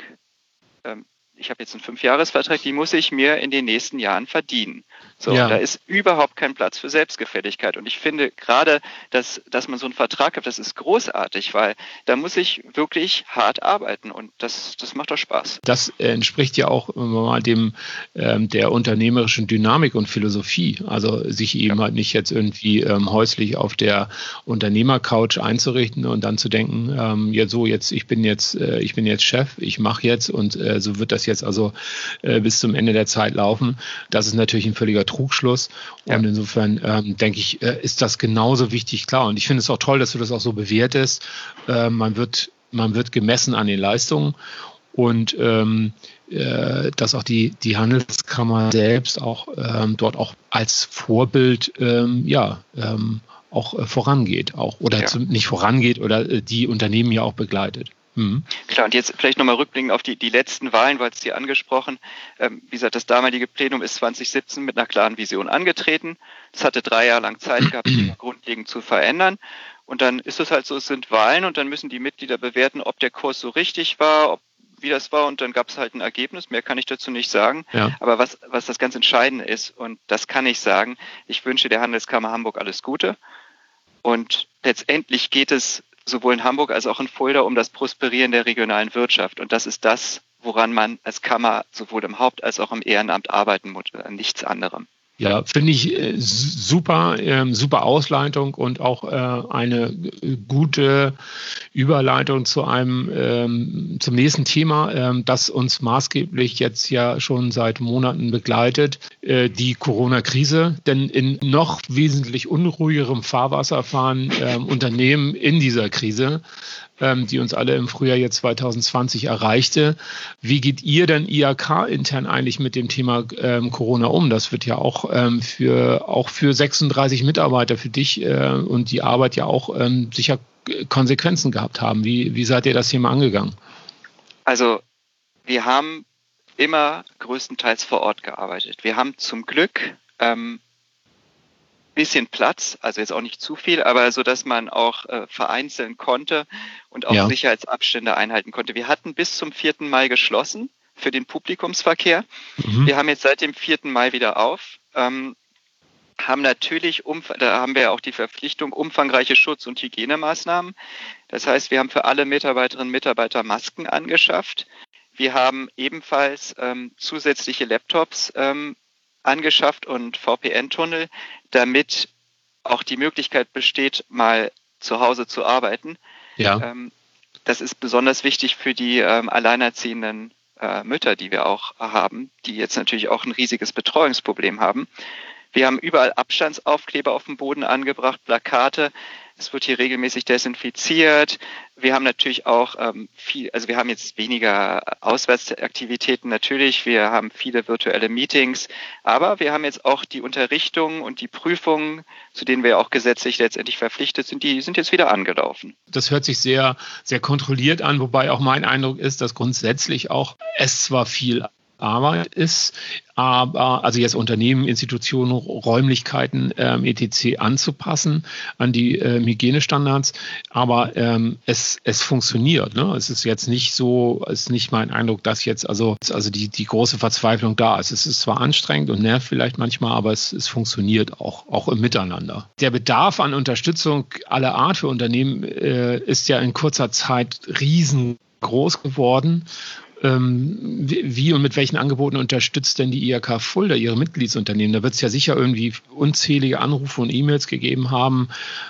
ich habe jetzt einen 5-Jahres-Vertrag, die muss ich mir in den nächsten Jahren verdienen. So, ja. Da ist überhaupt kein Platz für Selbstgefälligkeit. Und ich finde gerade, dass man so einen Vertrag hat, das ist großartig, weil da muss ich wirklich hart arbeiten und das macht doch Spaß. Das entspricht ja auch mal dem der unternehmerischen Dynamik und Philosophie. Also sich eben halt nicht jetzt irgendwie häuslich auf der Unternehmercouch einzurichten und dann zu denken, ich bin jetzt Chef, ich mache jetzt und so wird das jetzt also bis zum Ende der Zeit laufen. Das ist natürlich ein völliger Trugschluss. Und insofern denke ich, ist das genauso wichtig, klar. Und ich finde es auch toll, dass du das auch so bewertest. Man wird gemessen an den Leistungen und dass auch die Handelskammer selbst auch dort auch als Vorbild auch vorangeht, nicht vorangeht oder die Unternehmen ja auch begleitet. Mhm. Klar, und jetzt vielleicht nochmal rückblickend auf die letzten Wahlen, du hast sie angesprochen. Wie gesagt, das damalige Plenum ist 2017 mit einer klaren Vision angetreten. Es hatte 3 Jahre lang Zeit gehabt, Dinge grundlegend zu verändern. Und dann ist es halt so, es sind Wahlen und dann müssen die Mitglieder bewerten, ob der Kurs so richtig war, wie das war und dann gab es halt ein Ergebnis. Mehr kann ich dazu nicht sagen. Ja. Aber was das ganz Entscheidende ist, und das kann ich sagen, ich wünsche der Handelskammer Hamburg alles Gute. Und letztendlich geht es sowohl in Hamburg als auch in Fulda um das Prosperieren der regionalen Wirtschaft. Und das ist das, woran man als Kammer sowohl im Haupt- als auch im Ehrenamt arbeiten muss, an nichts anderem. Ja, finde ich super, super Ausleitung und auch eine gute Überleitung zu zum nächsten Thema, das uns maßgeblich jetzt ja schon seit Monaten begleitet, die Corona-Krise. Denn in noch wesentlich unruhigerem Fahrwasser fahren Unternehmen in dieser Krise, die uns alle im Frühjahr jetzt 2020 erreichte. Wie geht ihr denn IHK intern eigentlich mit dem Thema Corona um? Das wird ja auch für 36 Mitarbeiter für dich und die Arbeit ja auch sicher Konsequenzen gehabt haben. Wie seid ihr das Thema angegangen? Also wir haben immer größtenteils vor Ort gearbeitet. Wir haben zum Glück bisschen Platz, also jetzt auch nicht zu viel, aber so, dass man auch vereinzeln konnte und auch Sicherheitsabstände einhalten konnte. Wir hatten bis zum 4. Mai geschlossen für den Publikumsverkehr. Wir haben jetzt seit dem 4. Mai wieder auf, haben natürlich, da haben wir auch die Verpflichtung, umfangreiche Schutz- und Hygienemaßnahmen. Das heißt, wir haben für alle Mitarbeiterinnen und Mitarbeiter Masken angeschafft. Wir haben ebenfalls zusätzliche Laptops angeschafft und VPN-Tunnel, damit auch die Möglichkeit besteht, mal zu Hause zu arbeiten. Ja. Das ist besonders wichtig für die alleinerziehenden Mütter, die wir auch haben, die jetzt natürlich auch ein riesiges Betreuungsproblem haben. Wir haben überall Abstandsaufkleber auf dem Boden angebracht, Plakate. Es wird hier regelmäßig desinfiziert. Wir haben natürlich auch wir haben jetzt weniger Auswärtsaktivitäten natürlich. Wir haben viele virtuelle Meetings. Aber wir haben jetzt auch die Unterrichtung und die Prüfungen, zu denen wir auch gesetzlich letztendlich verpflichtet sind, die sind jetzt wieder angelaufen. Das hört sich sehr, sehr kontrolliert an, wobei auch mein Eindruck ist, dass grundsätzlich auch es zwar viel Arbeit ist, aber also jetzt Unternehmen, Institutionen, Räumlichkeiten etc. anzupassen an die Hygienestandards, aber es funktioniert. Ne? Es ist jetzt nicht so, es ist nicht mein Eindruck, dass jetzt also die große Verzweiflung da ist. Es ist zwar anstrengend und nervt vielleicht manchmal, aber es funktioniert auch im Miteinander. Der Bedarf an Unterstützung aller Art für Unternehmen ist ja in kurzer Zeit riesengroß geworden. Wie und mit welchen Angeboten unterstützt denn die IHK Fulda ihre Mitgliedsunternehmen? Da wird es ja sicher irgendwie unzählige Anrufe und E-Mails gegeben haben.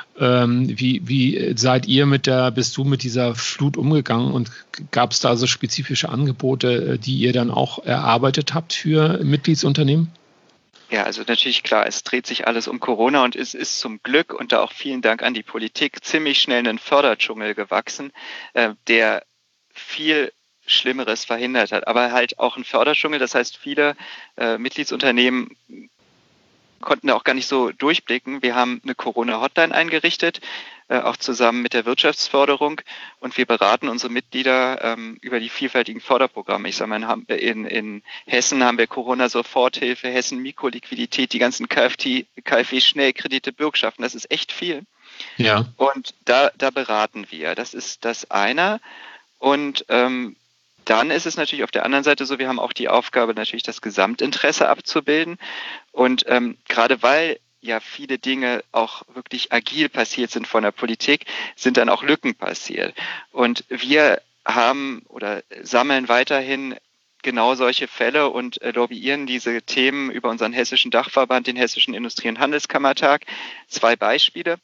Wie seid ihr bist du mit dieser Flut umgegangen und gab es da so spezifische Angebote, die ihr dann auch erarbeitet habt für Mitgliedsunternehmen? Ja, also natürlich klar, es dreht sich alles um Corona und es ist zum Glück und da auch vielen Dank an die Politik ziemlich schnell ein Förderdschungel gewachsen, der viel Schlimmeres verhindert hat, aber halt auch ein Förderdschungel, das heißt, viele Mitgliedsunternehmen konnten da auch gar nicht so durchblicken. Wir haben eine Corona-Hotline eingerichtet, auch zusammen mit der Wirtschaftsförderung und wir beraten unsere Mitglieder über die vielfältigen Förderprogramme. Ich sage mal, in Hessen haben wir Corona-Soforthilfe, Hessen Mikroliquidität, die ganzen KfW-Schnellkredite, Bürgschaften, das ist echt viel. Ja. Und da beraten wir. Das ist das eine. Und dann ist es natürlich auf der anderen Seite so, wir haben auch die Aufgabe, natürlich das Gesamtinteresse abzubilden. Und gerade weil ja viele Dinge auch wirklich agil passiert sind von der Politik, sind dann auch Lücken passiert. Und wir haben oder sammeln weiterhin genau solche Fälle und lobbyieren diese Themen über unseren hessischen Dachverband, den Hessischen Industrie- und Handelskammertag. 2 Beispiele.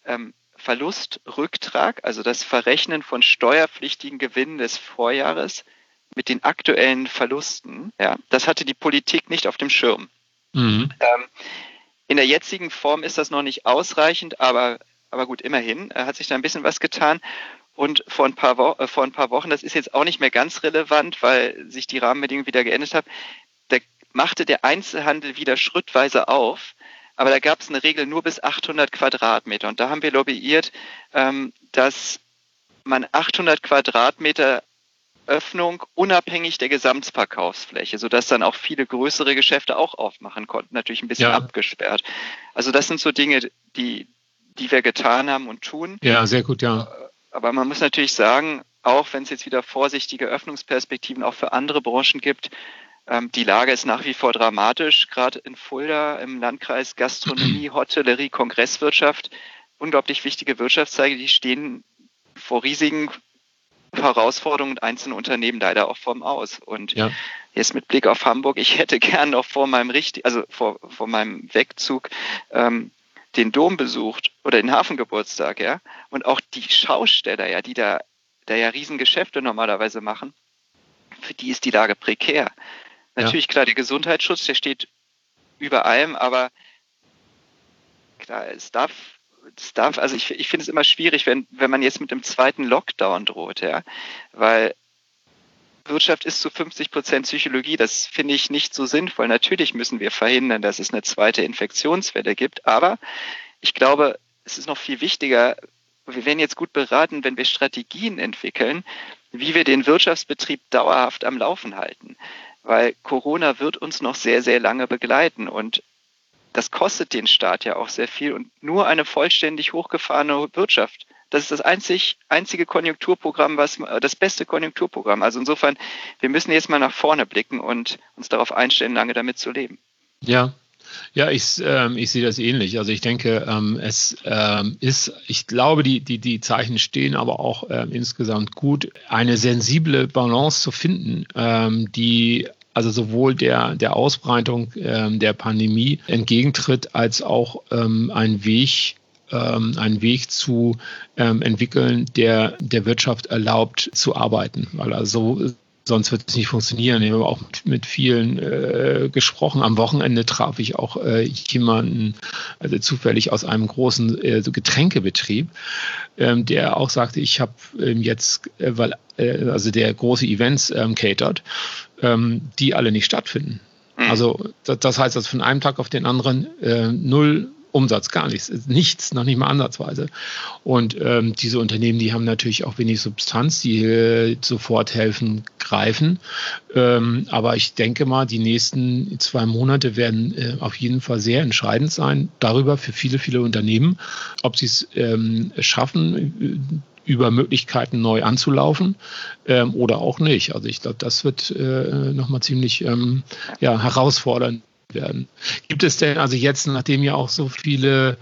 Verlustrücktrag, also das Verrechnen von steuerpflichtigen Gewinnen des Vorjahres mit den aktuellen Verlusten, ja, das hatte die Politik nicht auf dem Schirm. Mhm. In der jetzigen Form ist das noch nicht ausreichend, aber gut, immerhin hat sich da ein bisschen was getan. Und vor ein paar Wochen, das ist jetzt auch nicht mehr ganz relevant, weil sich die Rahmenbedingungen wieder geändert haben, da machte der Einzelhandel wieder schrittweise auf. Aber da gab es eine Regel nur bis 800 Quadratmeter. Und da haben wir lobbyiert, dass man 800 Quadratmeter Öffnung unabhängig der Gesamtverkaufsfläche, sodass dann auch viele größere Geschäfte auch aufmachen konnten, natürlich ein bisschen abgesperrt. Also das sind so Dinge, die wir getan haben und tun. Ja, sehr gut, ja. Aber man muss natürlich sagen, auch wenn es jetzt wieder vorsichtige Öffnungsperspektiven auch für andere Branchen gibt, die Lage ist nach wie vor dramatisch, gerade in Fulda im Landkreis Gastronomie, Hotellerie, Kongresswirtschaft, unglaublich wichtige Wirtschaftszweige, die stehen vor riesigen Herausforderungen und einzelne Unternehmen leider auch vorm Aus. Und jetzt mit Blick auf Hamburg, ich hätte gern noch vor meinem Wegzug den Dom besucht oder den Hafengeburtstag, ja. Und auch die Schausteller, ja, die da ja Riesengeschäfte normalerweise machen, für die ist die Lage prekär. Natürlich, klar, der Gesundheitsschutz, der steht über allem, aber klar, also ich finde es immer schwierig, wenn man jetzt mit dem zweiten Lockdown droht, ja, weil Wirtschaft ist zu 50% Psychologie, das finde ich nicht so sinnvoll. Natürlich müssen wir verhindern, dass es eine zweite Infektionswelle gibt, aber ich glaube, es ist noch viel wichtiger, wir werden jetzt gut beraten, wenn wir Strategien entwickeln, wie wir den Wirtschaftsbetrieb dauerhaft am Laufen halten, weil Corona wird uns noch sehr, sehr lange begleiten und das kostet den Staat ja auch sehr viel und nur eine vollständig hochgefahrene Wirtschaft, das ist das einzige Konjunkturprogramm, das beste Konjunkturprogramm. Also insofern, wir müssen jetzt mal nach vorne blicken und uns darauf einstellen, lange damit zu leben. Ja, ich sehe das ähnlich. Also ich denke, ich glaube, die Zeichen stehen aber auch insgesamt gut, eine sensible Balance zu finden, die also sowohl der Ausbreitung der Pandemie entgegentritt, als auch einen Weg zu entwickeln, der Wirtschaft erlaubt zu arbeiten. Weil also sonst wird es nicht funktionieren. Ich habe auch mit vielen gesprochen. Am Wochenende traf ich auch jemanden, also zufällig aus einem großen Getränkebetrieb, der auch sagte, ich habe jetzt, also der große Events catert, die alle nicht stattfinden. Also das heißt, dass von einem Tag auf den anderen null Umsatz, gar nichts, noch nicht mal ansatzweise. Und diese Unternehmen, die haben natürlich auch wenig Substanz, die sofort helfen, greifen. Aber ich denke mal, die nächsten 2 Monate werden auf jeden Fall sehr entscheidend sein, darüber für viele, viele Unternehmen, ob sie es schaffen, über Möglichkeiten neu anzulaufen oder auch nicht. Also ich glaube, das wird nochmal ziemlich herausfordernd werden. Gibt es denn also jetzt, nachdem ja auch so viele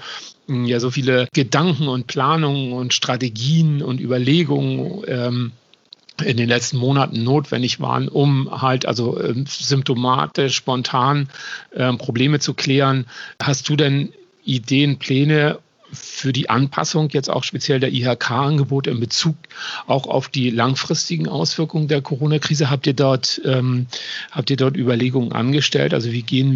Gedanken und Planungen und Strategien und Überlegungen in den letzten Monaten notwendig waren, um halt also symptomatisch, spontan Probleme zu klären, hast du denn Ideen, Pläne für die Anpassung jetzt auch speziell der IHK-Angebote in Bezug auch auf die langfristigen Auswirkungen der Corona-Krise? Habt ihr dort Überlegungen angestellt? Also wie gehen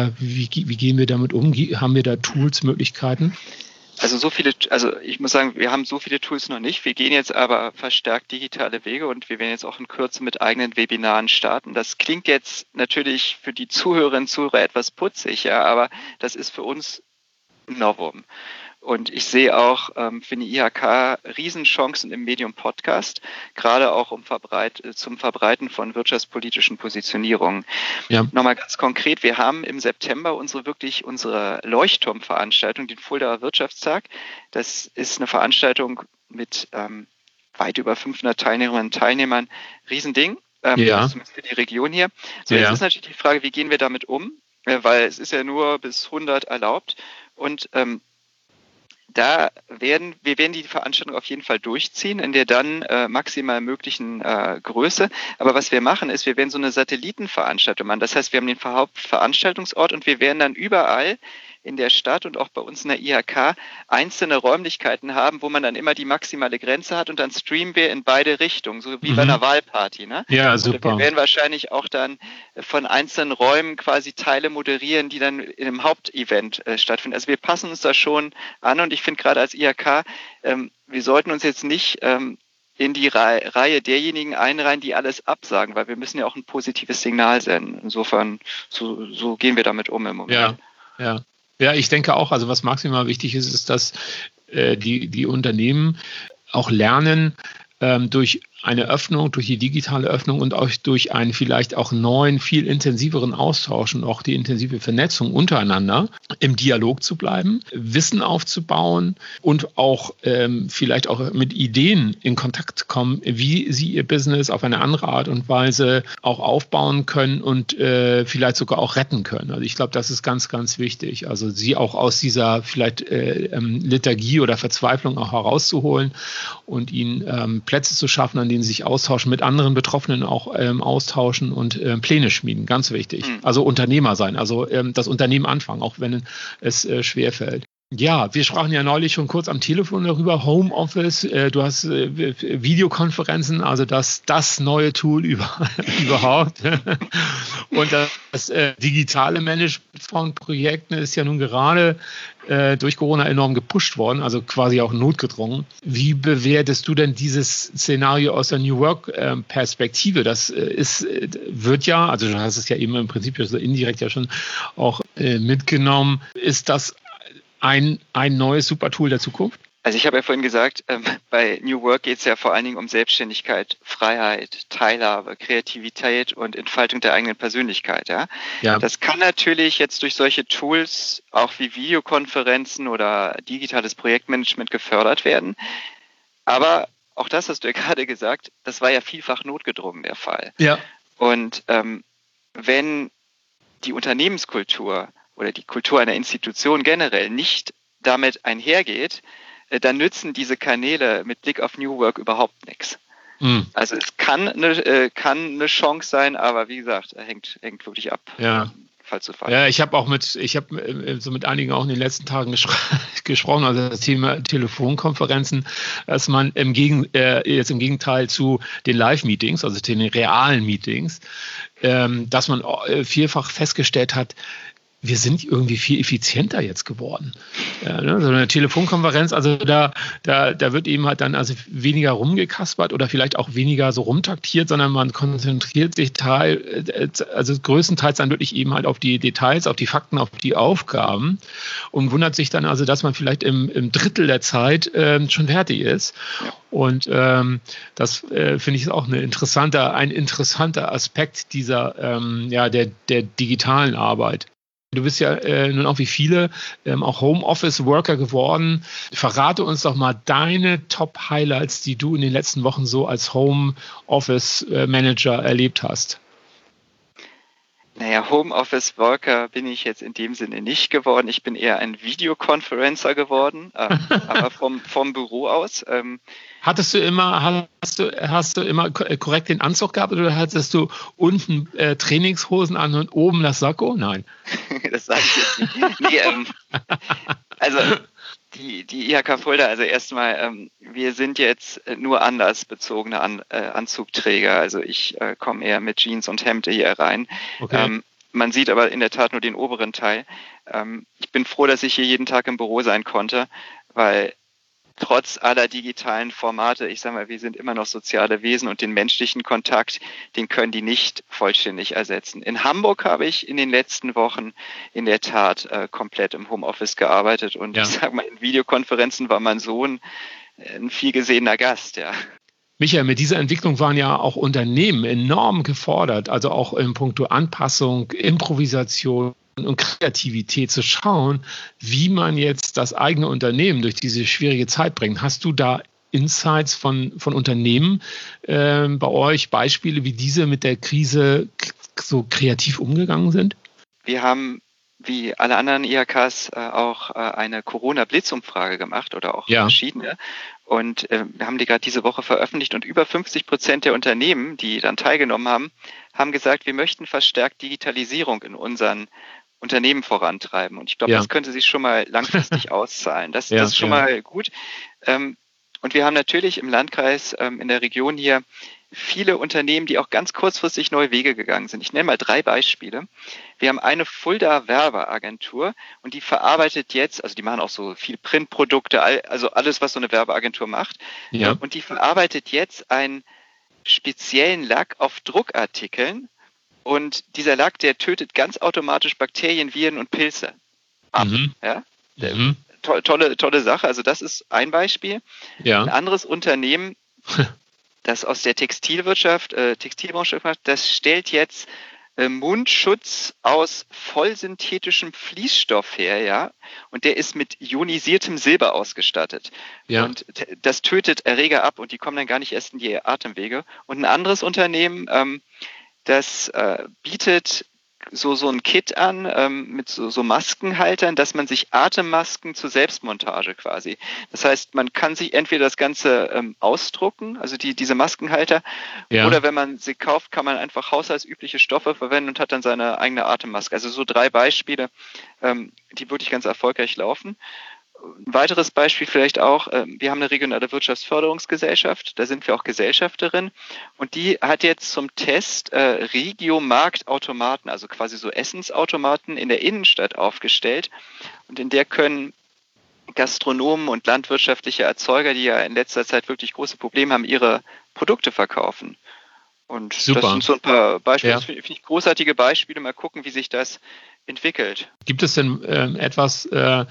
wir damit um? Haben wir da Tools, Möglichkeiten? Also ich muss sagen, wir haben so viele Tools noch nicht. Wir gehen jetzt aber verstärkt digitale Wege und wir werden jetzt auch in Kürze mit eigenen Webinaren starten. Das klingt jetzt natürlich für die Zuhörerinnen und Zuhörer etwas putzig, ja, aber das ist für uns ein Novum. Und ich sehe auch für die IHK Riesenchancen im Medium Podcast, gerade auch zum Verbreiten von wirtschaftspolitischen Positionierungen. Ja. Nochmal ganz konkret, wir haben im September unsere Leuchtturmveranstaltung, den Fuldaer Wirtschaftstag. Das ist eine Veranstaltung mit weit über 500 Teilnehmerinnen und Teilnehmern. Riesending, zumindest für die Region hier. So, jetzt ist natürlich die Frage, wie gehen wir damit um? Weil es ist ja nur bis 100 erlaubt. Und wir werden die Veranstaltung auf jeden Fall durchziehen, in der dann maximal möglichen Größe. Aber was wir machen, ist, wir werden so eine Satellitenveranstaltung machen. Das heißt, wir haben den Hauptveranstaltungsort und wir werden dann überall in der Stadt und auch bei uns in der IHK einzelne Räumlichkeiten haben, wo man dann immer die maximale Grenze hat und dann streamen wir in beide Richtungen, so wie bei einer Wahlparty. Ne? Ja, super. Und wir werden wahrscheinlich auch dann von einzelnen Räumen quasi Teile moderieren, die dann in einem Hauptevent stattfinden. Also wir passen uns da schon an und ich finde gerade als IHK, wir sollten uns jetzt nicht in die Reihe derjenigen einreihen, die alles absagen, weil wir müssen ja auch ein positives Signal senden. Insofern, so gehen wir damit um im Moment. Ja, ich denke auch, also was maximal wichtig ist, ist, dass die Unternehmen auch lernen, durch eine Öffnung, durch die digitale Öffnung und auch durch einen vielleicht auch neuen, viel intensiveren Austausch und auch die intensive Vernetzung untereinander im Dialog zu bleiben, Wissen aufzubauen und auch vielleicht auch mit Ideen in Kontakt kommen, wie sie ihr Business auf eine andere Art und Weise auch aufbauen können und vielleicht sogar auch retten können. Also ich glaube, das ist ganz, ganz wichtig. Also sie auch aus dieser vielleicht Lethargie oder Verzweiflung auch herauszuholen und ihnen Plätze zu schaffen, an denen sie sich austauschen, mit anderen Betroffenen auch austauschen und Pläne schmieden. Ganz wichtig. Also Unternehmer sein, also das Unternehmen anfangen, auch wenn es schwerfällt. Ja, wir sprachen ja neulich schon kurz am Telefon darüber, Homeoffice, du hast Videokonferenzen, also das neue Tool überhaupt. Und das digitale Management von Projekten ist ja nun gerade durch Corona enorm gepusht worden, also quasi auch notgedrungen. Wie bewertest du denn dieses Szenario aus der New Work Perspektive? Das wird ja, also du hast es ja eben im Prinzip so indirekt ja schon auch mitgenommen. Ist das ein neues Supertool der Zukunft? Also ich habe ja vorhin gesagt, bei New Work geht es ja vor allen Dingen um Selbstständigkeit, Freiheit, Teilhabe, Kreativität und Entfaltung der eigenen Persönlichkeit. Ja? Ja. Das kann natürlich jetzt durch solche Tools, auch wie Videokonferenzen oder digitales Projektmanagement gefördert werden. Aber auch das hast du ja gerade gesagt, das war ja vielfach notgedrungen der Fall. Ja. Und wenn die Unternehmenskultur oder die Kultur einer Institution generell nicht damit einhergeht, dann nützen diese Kanäle mit Blick auf New Work überhaupt nichts. Mhm. Also es kann eine Chance sein, aber wie gesagt, hängt wirklich ab. Ja. Fall zu Fall. Ja, ich habe so mit einigen auch in den letzten Tagen gesprochen, also das Thema Telefonkonferenzen, dass man jetzt im Gegenteil zu den Live-Meetings, also den realen Meetings, dass man vielfach festgestellt hat, wir sind irgendwie viel effizienter jetzt geworden. Ja, ne? So eine Telefonkonferenz, also da wird eben halt dann also weniger rumgekaspert oder vielleicht auch weniger so rumtaktiert, sondern man konzentriert sich also größtenteils dann wirklich eben halt auf die Details, auf die Fakten, auf die Aufgaben und wundert sich dann also, dass man vielleicht im Drittel der Zeit schon fertig ist. Und das finde ich ist auch ein interessanter Aspekt dieser der digitalen Arbeit. Du bist ja nun auch wie viele auch Homeoffice-Worker geworden. Verrate uns doch mal deine Top-Highlights, die du in den letzten Wochen so als Homeoffice-Manager erlebt hast. Naja, Homeoffice-Worker bin ich jetzt in dem Sinne nicht geworden. Ich bin eher ein Videoconferencer geworden, aber vom Büro aus. Hast du immer korrekt den Anzug gehabt oder hattest du unten Trainingshosen an und oben das Sakko? Nein. Das sage ich jetzt nicht. Nee, also die IHK Fulda, also erstmal, wir sind jetzt nur anlassbezogene Anzugträger. Also ich komme eher mit Jeans und Hemd hier rein. Okay. Man sieht aber in der Tat nur den oberen Teil. Ich bin froh, dass ich hier jeden Tag im Büro sein konnte, weil trotz aller digitalen Formate, ich sage mal, wir sind immer noch soziale Wesen und den menschlichen Kontakt, den können die nicht vollständig ersetzen. In Hamburg habe ich in den letzten Wochen in der Tat komplett im Homeoffice gearbeitet und ich sage mal, in Videokonferenzen war mein Sohn ein viel gesehener Gast, ja. Michael, mit dieser Entwicklung waren ja auch Unternehmen enorm gefordert, also auch in puncto Anpassung, Improvisation und Kreativität zu schauen, wie man jetzt das eigene Unternehmen durch diese schwierige Zeit bringt. Hast du da Insights von Unternehmen bei euch, Beispiele, wie diese mit der Krise so kreativ umgegangen sind? Wir haben, wie alle anderen IHKs, auch eine Corona-Blitzumfrage gemacht oder auch verschiedene. Und wir haben die gerade diese Woche veröffentlicht und über 50% der Unternehmen, die dann teilgenommen haben, haben gesagt, wir möchten verstärkt Digitalisierung in unseren Unternehmen vorantreiben. Und ich glaube, das könnte sich schon mal langfristig auszahlen. Das ist schon mal gut. Und wir haben natürlich im Landkreis, in der Region hier, viele Unternehmen, die auch ganz kurzfristig neue Wege gegangen sind. Ich nenne mal 3 Beispiele. Wir haben eine Fulda Werbeagentur und die verarbeitet jetzt, also die machen auch so viel Printprodukte, also alles, was so eine Werbeagentur macht. Ja. Und die verarbeitet jetzt einen speziellen Lack auf Druckartikeln. Und dieser Lack, der tötet ganz automatisch Bakterien, Viren und Pilze ab. Mhm. Ja? Tolle Sache. Also das ist ein Beispiel. Ja. Ein anderes Unternehmen, das aus der Textilbranche gemacht, das stellt jetzt Mundschutz aus vollsynthetischem Fließstoff her, ja, und der ist mit ionisiertem Silber ausgestattet. Ja. Und das tötet Erreger ab und die kommen dann gar nicht erst in die Atemwege. Und ein anderes Unternehmen, das bietet so ein Kit an mit so Maskenhaltern, dass man sich Atemmasken zur Selbstmontage quasi. Das heißt, man kann sich entweder das Ganze ausdrucken, also diese Maskenhalter, oder wenn man sie kauft, kann man einfach haushaltsübliche Stoffe verwenden und hat dann seine eigene Atemmaske. Also so 3 Beispiele, die wirklich ganz erfolgreich laufen. Ein weiteres Beispiel vielleicht auch, wir haben eine regionale Wirtschaftsförderungsgesellschaft, da sind wir auch Gesellschafterin und die hat jetzt zum Test Regiomarktautomaten, also quasi so Essensautomaten in der Innenstadt aufgestellt und in der können Gastronomen und landwirtschaftliche Erzeuger, die ja in letzter Zeit wirklich große Probleme haben, ihre Produkte verkaufen. Und super. Das sind so ein paar Beispiele, das finde ich großartige Beispiele, mal gucken, wie sich das entwickelt. Gibt es denn etwas,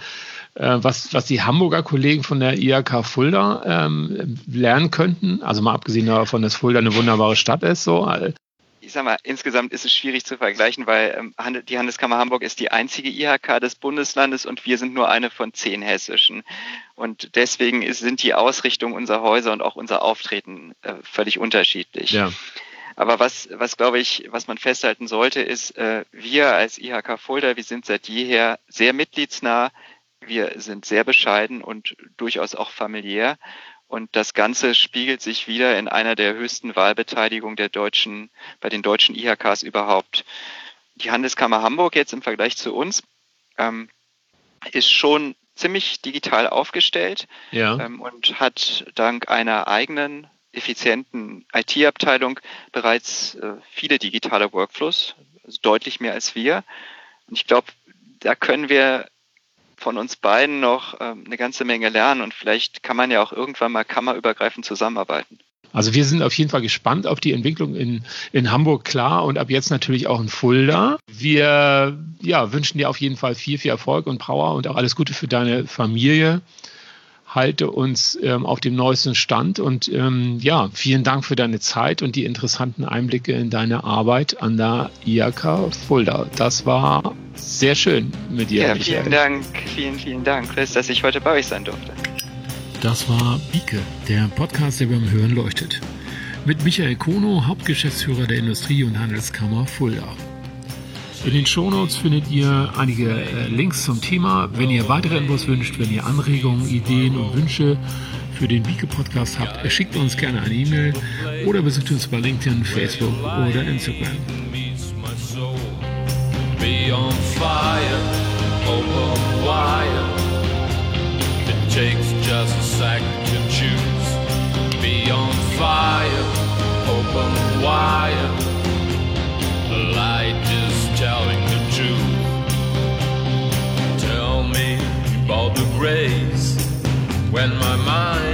was die Hamburger Kollegen von der IHK Fulda lernen könnten? Also mal abgesehen davon, dass Fulda eine wunderbare Stadt ist. So. Ich sag mal, insgesamt ist es schwierig zu vergleichen, weil die Handelskammer Hamburg ist die einzige IHK des Bundeslandes und wir sind nur eine von 10 hessischen. Und deswegen sind die Ausrichtung unserer Häuser und auch unser Auftreten völlig unterschiedlich. Ja. Aber was glaube ich, was man festhalten sollte, ist, wir als IHK Fulda, wir sind seit jeher sehr mitgliedsnah, wir sind sehr bescheiden und durchaus auch familiär. Und das Ganze spiegelt sich wieder in einer der höchsten Wahlbeteiligungen bei den deutschen IHKs überhaupt. Die Handelskammer Hamburg jetzt im Vergleich zu uns ist schon ziemlich digital aufgestellt und hat dank einer eigenen effizienten IT-Abteilung bereits viele digitale Workflows, also deutlich mehr als wir. Und ich glaube, da können wir von uns beiden noch eine ganze Menge lernen und vielleicht kann man ja auch irgendwann mal kammerübergreifend zusammenarbeiten. Also wir sind auf jeden Fall gespannt auf die Entwicklung in Hamburg, klar, und ab jetzt natürlich auch in Fulda. Wir wünschen dir auf jeden Fall viel, viel Erfolg und Power und auch alles Gute für deine Familie. Halte uns auf dem neuesten Stand und vielen Dank für deine Zeit und die interessanten Einblicke in deine Arbeit an der IHK Fulda. Das war sehr schön mit dir, Michael. Vielen Dank, Chris, dass ich heute bei euch sein durfte. Das war Bike, der Podcast, der beim Hören leuchtet. Mit Michael Kono, Hauptgeschäftsführer der Industrie- und Handelskammer Fulda. In den Shownotes findet ihr einige Links zum Thema. Wenn ihr weitere Infos wünscht, wenn ihr Anregungen, Ideen und Wünsche für den Bike-Podcast habt, schickt uns gerne eine E-Mail oder besucht uns bei LinkedIn, Facebook oder Instagram. Be on fire, open wire. It takes just a second to choose. Be on fire, open wire. The light is telling the truth. Tell me about the grace when my mind